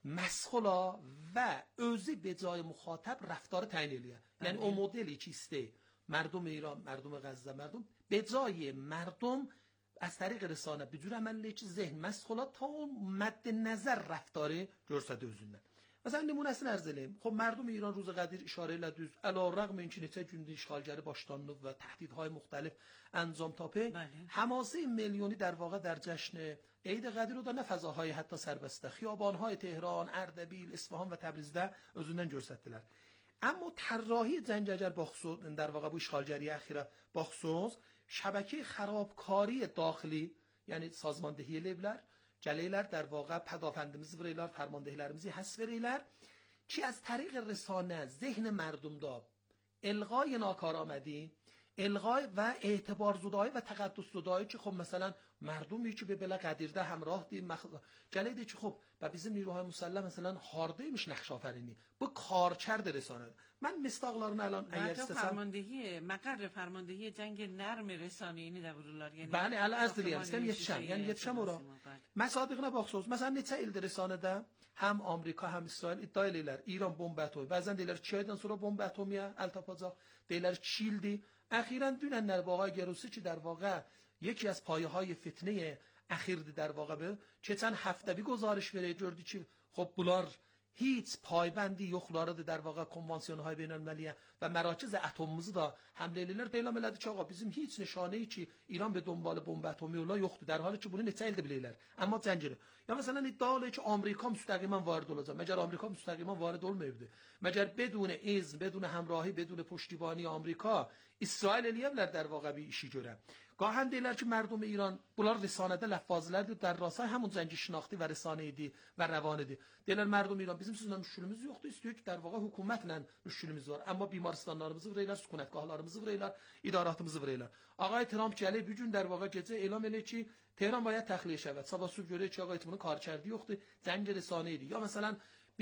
مسخلا و özü به جای مخاطب رفتار تعیین الیه. یعنی اون مدلی که استه مردم ایران، مردم غزه، مردم به جای مردم از طریق رسانه به جور عملی که ذهن مسخلا تا مد نظر رفتاری görsədə özündən. Məsələn nümunəsini ərz edeyim. خب مردم ایران روز قدیر اشاره elədiniz. علیرغم اینکه neçə gündür işğalgəri başlanılıb və təhdidهای مختلف انجام تاپه، حماسه میلیونی در واقع در جشن عید قدیر رو در نه فضاهای حتی سربسته، خیابان‌های تهران، اردبیل، اصفهان و تبریزdə özündən göstərdilər. اما طراحی زنججر باخصوص در واقع bu işğalgəriyə اخیرا باخصوص شبکه خرابکاری داخلی، یعنی سازماندهی لبlər gələklər در واقع پدافندimizi vuraylar, فرماندهیlərimizi həsr verəylər ki از طریق رسانه ذهن مردمدا الغای ناکارآمدی، الغای و اعتبار زدایی و تقدس زدایی که خب مثلا مردمی که به بلا قدیرده همراه دیم مخ... جلیده که خب و bizim نیروهای مسلح مثلا هاردaymış نقش آفرینی bu کارکرد رسانه. من مستاقlarını الان اگر istesem فرماندهی مقر فرماندهی جنگ نرم رسانه‌ای də vururlar. Yəni بله الان از دیگه istəm yetişəm. Yəni yetişəm ora. Məsadığına baxsınız. Məsələn neçə ildir rəsanədə həm Amerika həm İsrail iddia edirlər İran bomb atomi. Bəzən deyirlər iki aydan sonra bomb atomiyə əl tapacaq. Deyirlər iki ildir. اخیراً دونن با آقای گروسی که در واقع یکی از پایه های فتنه اخیر در واقع به که چند هفته بی گزارش بره جوردی که خب بولار هیچ پایبندی yoxları در واقع konvansiyonهای بین‌المللی و مراکز اتمimizi da حمله edirlər. Deyiləm elədi ki ağa bizim heç nişanəyi ki İran به دنبال بمب اتمی ola yoxdur. در حالی ki bunu neçə ildir bilirlər. Amma cəngəli. Ya məsələn iddia olunur ki آمریکا مستقیما وارد olacaq. مگر آمریکا مستقیما وارد olmayıbdı. مگر بدون اذن، بدون همراهی، بدون پشتیبانی آمریکا İsrail eləyəblər در واقع bir işi görə. گاهن deyirlər ki مردم ایران bunlar رسانədə ləffazlərdir در راستای همون زنج شناختی و رسانه idi və rəvanidir. Deyirlər مردم ایران bizim sizlə müşkülümüz yoxdur. İstəyir ki در واقع hökumətlə müşkülümüz var. Amma بیمارستانlarımızı vuraylar, sükunətgahlarımızı vuraylar, idaratımızı vuraylar. آقای ترامپ gəlib bir gün در واقع gecə elan edir ki تهران باید تخلیه شود. sabah صبح görür ki آقای bunun کارکردی yoxdur. زنج رسانه idi. یا مثلا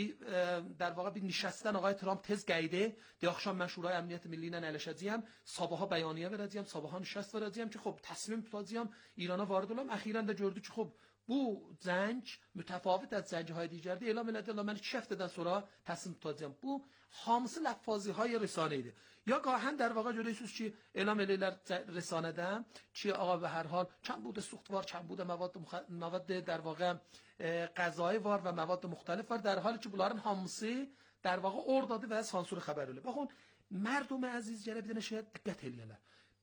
در واقع bir nişəstdən آقای ترامپ tez gəldi. دی axşam mən Şurای Əmniyyət Milli ilə əlləşəcəyəm. Sabaha bəyaniyyə verəcəyəm, sabaha nişəst verəcəyəm ki خب تصمیم tutacağam İrana varid olam. Əxirən də gördü ki خب bu zəng mütəfavit از zəngهای دیگərdir. elan elədi. من iki həftədən sonra تصمیم tutacağam. Bu hamısı ləffazی‌های رسانه‌ایdir. یا گاهن در واقع görürsünüz ki elan edirlər رسانədə ki آقا به هر حال کمبود سوختوار، کمبود مواد مخ... مواد در واقع غذایی var و مواد مختلف var. در حالی که bunların hamısı در واقع ordadır və sansur xəbər olur. Baxın, مردم عزیز gəlib bir dənə şeyə diqqət eləyirlər.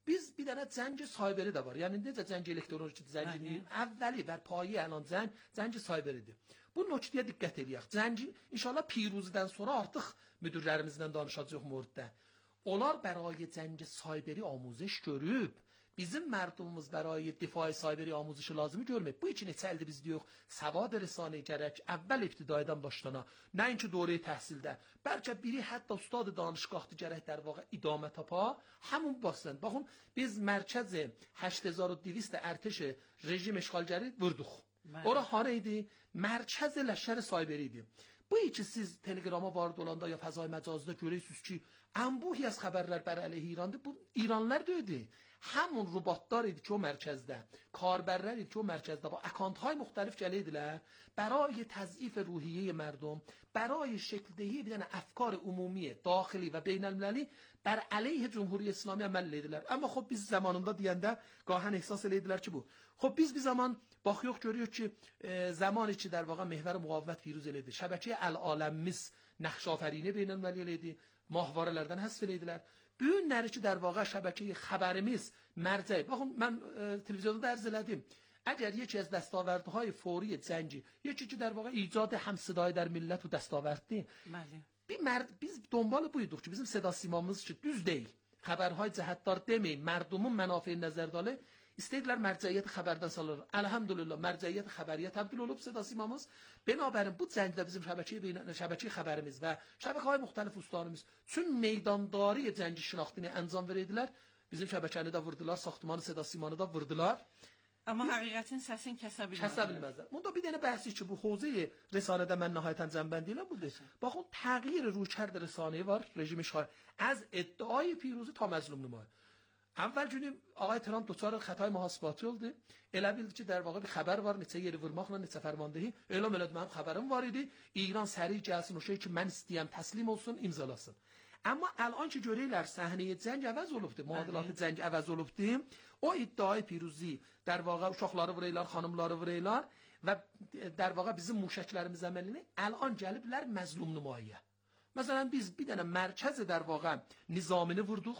biz bir dənə zənci sayberi də var. Yəni necə zənci elektronik zənci deyil. Əvvəli və payı alan zən zənci sayberidir. Bu nöqtəyə diqqət edək. Zənci inşallah Piruzdən sonra artıq müdürlərimizlə danışacağıq mövzuda. Onlar برای zənci sayberi آموزش görüb. Bizim mərdumumuz برای دفاع sayberi آموزش lazımı görməyib. Bu üçün neçə ildir biz deyirik, سواد رسانه gərək əvvəl ibtidaidən başlana. Nəinki دوره təhsildə. Bəlkə biri hətta ustad danışqahdır gərək در واقع idamə tapa. همون basın. Baxın biz mərkəz هشت هزار و دویست ارتش rejim işğalgəri vurduq. Ora hara idi? Mərkəz ləşkər sayberi idi. Bu iki siz telegrama varid olanda ya fəzai məcazda görürsünüz ki, انبوهی از خبرlər بر علیه ایرانdı. Bu İranlılar deyildi. Həmin robotlar idi ki o mərkəzdə, karbərlər idi ki o mərkəzdə با اکانت های مختلف gəliydilər. برای تضعیف روحیه مردم، برای شکل دهی bir dənə افکار عمومی داخلی و بین المللی بر علیه جمهوری اسلامی عمل edirdilər. Amma xop biz zamanında deyəndə qahən ehsas edirdilər ki bu. Xop biz bir zaman baxıyıq görüyoruz ki e, zaman içi در واقع محور مقاومت پیروز eledi. Şəbəkə العالمimiz نقش آفرینی بین المللی eledi. Mahvarelerden həsf edildilər. Bu günləri ki در واقع şəbəkəyi xəbərimiz mərcə. Baxın mən e, televizyonda ərz elədim. اگر یکی از دستاوردهای فوری زنجی یکی که در واقع ایجاد همصدایی در ملت و دستاوردی bir مرد biz دنبال buyduq ki bizim seda simamız ki düz deyil. Xəbərhay cəhətdar deməyin. Mərdumun mənafeyini nəzərdə alıb istədilər mərcəiyyət xəbərdən salır. Elhamdülillah mərcəiyyət xəbəriyə təbdil olub seda simamız. Binabərin bu cəngdə bizim şəbəkəyi şəbəkəyi xəbərimiz və şəbəkəهای müxtəlif ustalarımız tüm meydandari cəngi şinaxtını əncam verirdilər. Bizim şəbəkəni də vurdular, saxtamanı seda simanı da vurdular. Amma həqiqətin səsini kəsə bilməzlər. Kəsə bilməzlər. Bunda bir dənə bəhsi ki bu حوزه رسانədə mən nəhayətən cəmbəndiyi ilə budur. Baxın təğyir رویکرد رسانه‌ای var rejim işğal از ادعای پیروزی تا مظلوم نمایی. اول جونیم آقای ترامپ دوچار خطای محاسباتی oldu. Elə bildi ki در واقع bir xəbər var, neçə yeri vurmaqla, neçə fərmandəhi. Elan elədi mənim xəbərim var idi. İran səri gəlsin o şey ki mən istəyəm təslim olsun, imzalasın. Amma الان ki görürlər səhnəyə cəng əvəz olubdu, müadilat cəng əvəz olubdu. O iddiای پیروزی در واقع uşaqları vuraylar, xanımları vuraylar və در واقع bizim muşəklərimiz əməlini الان gəliblər məzlum nümayiyə. Məsələn biz bir dənə mərkəz در واقع nizamını vurduq.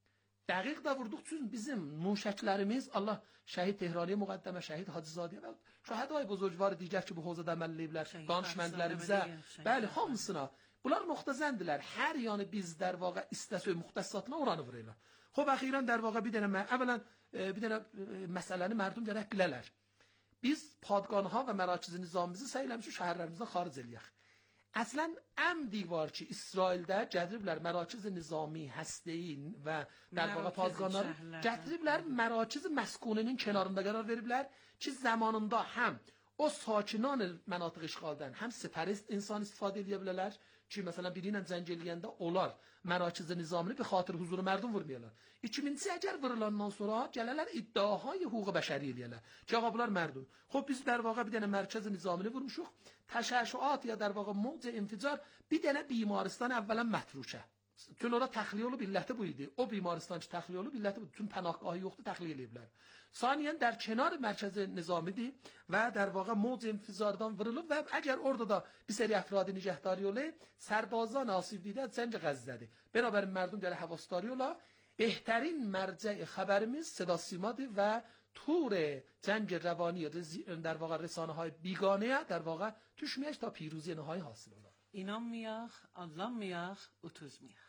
Dəqiq də vurduq çünki bizim muşəklərimiz Allah şəhid Tehrani müqəddəmə, şəhid Hacızadəyə və şəhidای buzurgvar digər ki bu hozada əməl ediblər, danışmənlərimizə, bəli hamısına. Bunlar nöqtəzəndilər. Hər yanı biz در واقع istəsöy müxtəssatına oranı vuraylar. خب اخیراً در واقع bir dənə اولا bir dənə məsələni mərdum gərək bilələr. Biz padqanha və mərakiz nizamımızı səy eləmişik şəhərlərimizdən xaric eləyək. Əslən əmdi var ki İsraildə gətiriblər mərakiz nizami, həstəyi və در واقع padqanları gətiriblər mərakiz məskuninin kənarında qərar veriblər ki zamanında həm o sakinان مناطق işğaldan həm separist insan istifadə edə bilərlər ki məsələn biri ilə zəng eləyəndə onlar mərakiz nizamını به خاطر حضور مردم vurmayarlar. ikinci əgər vurulandan sonra gələrlər iddiaهای حقوق بشری eləyərlər. Ki ağa bunlar mərdum. خب biz در واقع bir dənə mərkəz nizamını vurmuşuq. تشعشعات ya در واقع موج انفجار bir dənə بیمارستان əvvələn mətruçə. Çünki ora təxliyə olub illəti bu idi. O بیمارستان ki təxliyə olub illəti bu. Çünki pənahgahı yoxdur, təxliyə ediblər. Saniyen در کنار مرکز نظامیdir و در واقع موج انفجارdan vurulub və əgər orada da bir seri افرادی نگهداری olayı سربازان آسیب دیده زنج غزه‌dir. بنابراین مردم gələ həvasdari ola. بهترین مرجع خبرimiz صدا سیماdır və تور جنگ روانی در واقع رسانه های بیگانه در واقع توش میاد تا پیروزی نهایی حاصل ola. İnanmayaq, anlamayaq, utuzmayaq.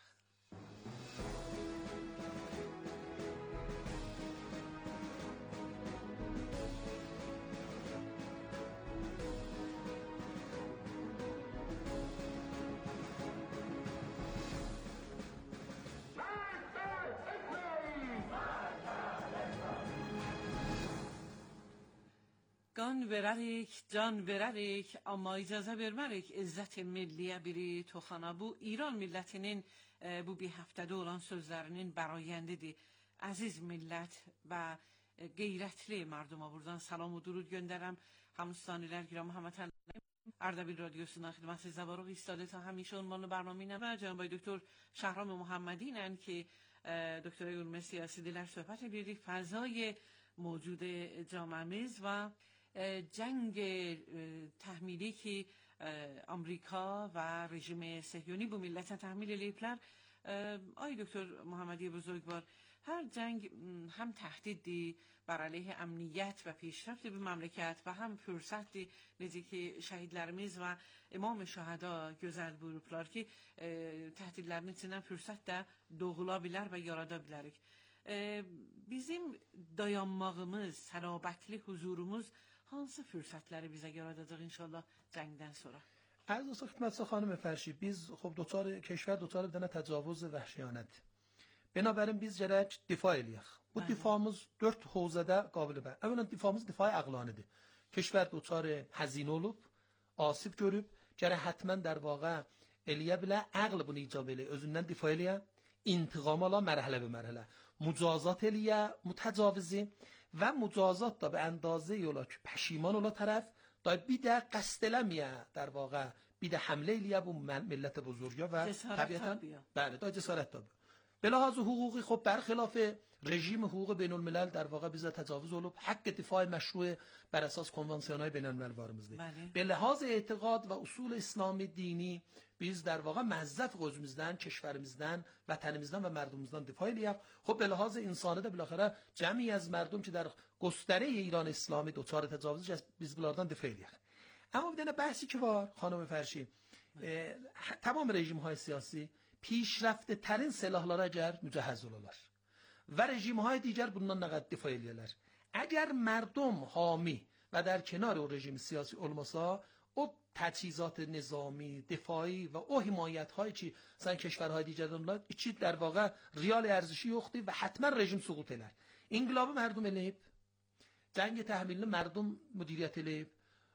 Qan verərik, can verərik, amma icazə vermərik İzzət Milliyə biri toxana. Bu İran millətinin e, bu bir həftədə olan sözlərinin bərayəndidir. Əziz millət və e, qeyrətli mərduma buradan salam و درود göndərəm. Hamıstanilər giram həmətənlərim. اردبیل رادیوسuna xidmətinizdə varıq. ایستاده تا همیشه عنوان برنامه و جناب دکتر شهرام محمدی که دکتر علوم سیاسی دیگر صحبت بیدید فضای موجود جامعه‌میز و جنگ تحمیلی که آمریکا و رژیم صهیونی به ملت تحمیل لیبلر. آی دکتر محمدی بزرگوار هر جنگ هم تهدیدی بر علیه امنیت و پیشرفت به مملکت و هم فرصتی نزدیک şehitlerimiz ve imam şahada gözəl buyurublar ki, e, təhdidlərin içindən fürsət də doğula bilər və yarada bilərik. E, bizim dayanmağımız, sərabətli huzurumuz hansı fürsətləri bizə yaradacaq inşallah cəngdən sonra؟ از اصلا خدمت خانم فرشی biz خب دوچار کشور دوچار بدن təcavüz vəhşiyanət. Binabərin biz gərək difa eləyək. Bu Bəli. difamız dörd hovzada qabil bə. Əvvələn difamız difa əqlanidir. Keşvər دوچار həzin olub, asib görüb, gərək həttəmən در واقع eləyə bilə, əql bunu icab elə, özündən difa eləyə, intiqam ala mərhələ به mərhələ. Mücazat eləyə, mütəcavüzi və mücazat da به اندازه yola ki, پشیمان ola tərəf دا بیده قصد لمیه در واقع بیده حمله لیه بو ملت بزرگا و طبیعتا بله دا جسارت دا به لحاظ حقوقی خب برخلاف رژیم حقوق بین الملل در واقع بیزا تجاوز ولوب حق دفاع مشروع بر اساس کنوانسیون های بین الملل وارمزده به لحاظ اعتقاد و اصول اسلامی دینی biz در واقع مزف özümüzdən, کشورمizdən, vətənimizdən və mərdumimizdən difaa eləyək. خب به لحاظ انسانی də bilaxara cəmi از مردم که در گستره ایران اسلامی دوچار تجاوز biz bunlardan difaa eləyək. اما بدن بحثی که var خانم فرشی تمام رژیم های سیاسی پیشرفته ترین silahlara اگر mücəhəz olurlar و رژیم های دیگر bundan نقد difaa eləyirlər. اگر مردم حامی و در کنار o رژیم سیاسی olmasa o تجهیزات نظامی دفاعی و او حمایت های چی مثلا کشورهای دیگر دنیا چی در واقع ریال ارزشی یختی و حتما رژیم سقوط الر انقلاب مردم الیب جنگ تحمیل مردم مدیریت الیب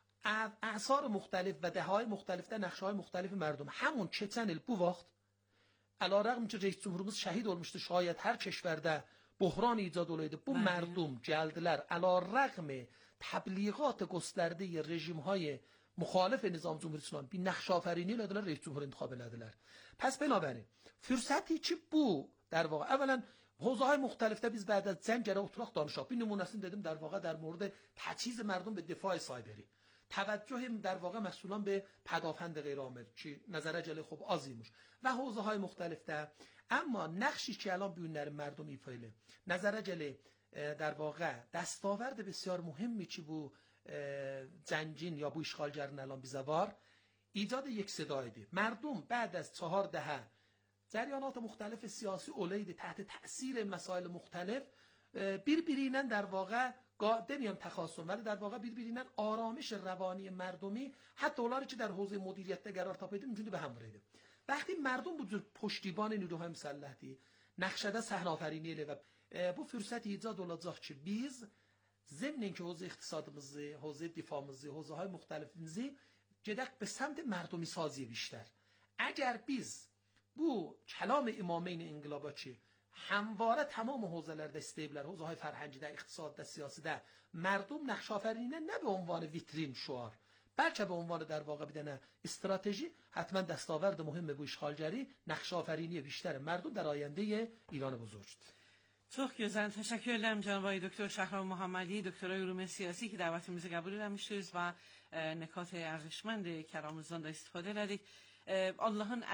اعصار مختلف و دههای مختلف در نقشه های مختلف مردم همون چتن ال bu vaxt علیرغم که رئیس جمهورumuz şəhid olmuşdu şayet her keşverde بحران ایجاد olaydı bu مردم geldiler علیرغم تبلیغات گسترده رژیم های مخالف نظام جمهوری اسلامی بی نقش آفرینی لدیler رئیس جمهور انتخاب لدیler پس بنابراین فرصتی چی bu در واقع اولا حوزه های مختلفte biz بعد از جنگ گره oturaq danışaq bir nümunəsini dedim در واقع در مورد تجهیز مردم به دفاع سایبری توجه در واقع مسئولان به پدافند غیر عامل که نظر جل خوب عظیمش و حوزه های مختلفte اما نقشی که الان بیونر مردم ایفا ایله نظر جل در واقع دستاورد بسیار مهمی چی bu جنگین یا bu işğalgərin الان bizə var ایجاد یک صدایdi مردم بعد از چهار دهه جریانات مختلف سیاسی olaydı تحت تأثیر مسائل مختلف birbiriyle در واقع دمیم تخاصم ولی در واقع birbiriyle آرامش روانی مردمی حتی اونایی که در حوزه مدیریت قرار تاپیده میتونه به هم بریده وقتی مردم bu پشتیبان نیروهای مسلحی نقشه‌ده صحنه آفرینی و bu fürsət ایجاد olacaq ki biz ضمن اینکه حوزه اقتصادımızı، حوزه دفاعımızı، حوزه های مختلفimizi gedək به سمت مردمی سازی بیشتر. اگر biz bu کلام امامین انقلاباتی همواره تمام حوزه‌لerde استیبلر، حوزه های فرهنگی در اقتصاد در سیاسی در مردم نقش آفرینه نه به عنوان ویترین شعار بلکه به عنوان در واقع بدن استراتژی حتما دستاورد مهم bu işğalgəri نقش آفرینی بیشتر مردم در آینده ایران بزرگ. Çox gözəl, təşəkkür edirəm cənab آقای دکتر شهرام محمدی دکترای علوم سیاسی که دعوتimizi qəbul etmişsiniz və نکات ارزشمند کلامınızdan da istifadə elədik. Allahın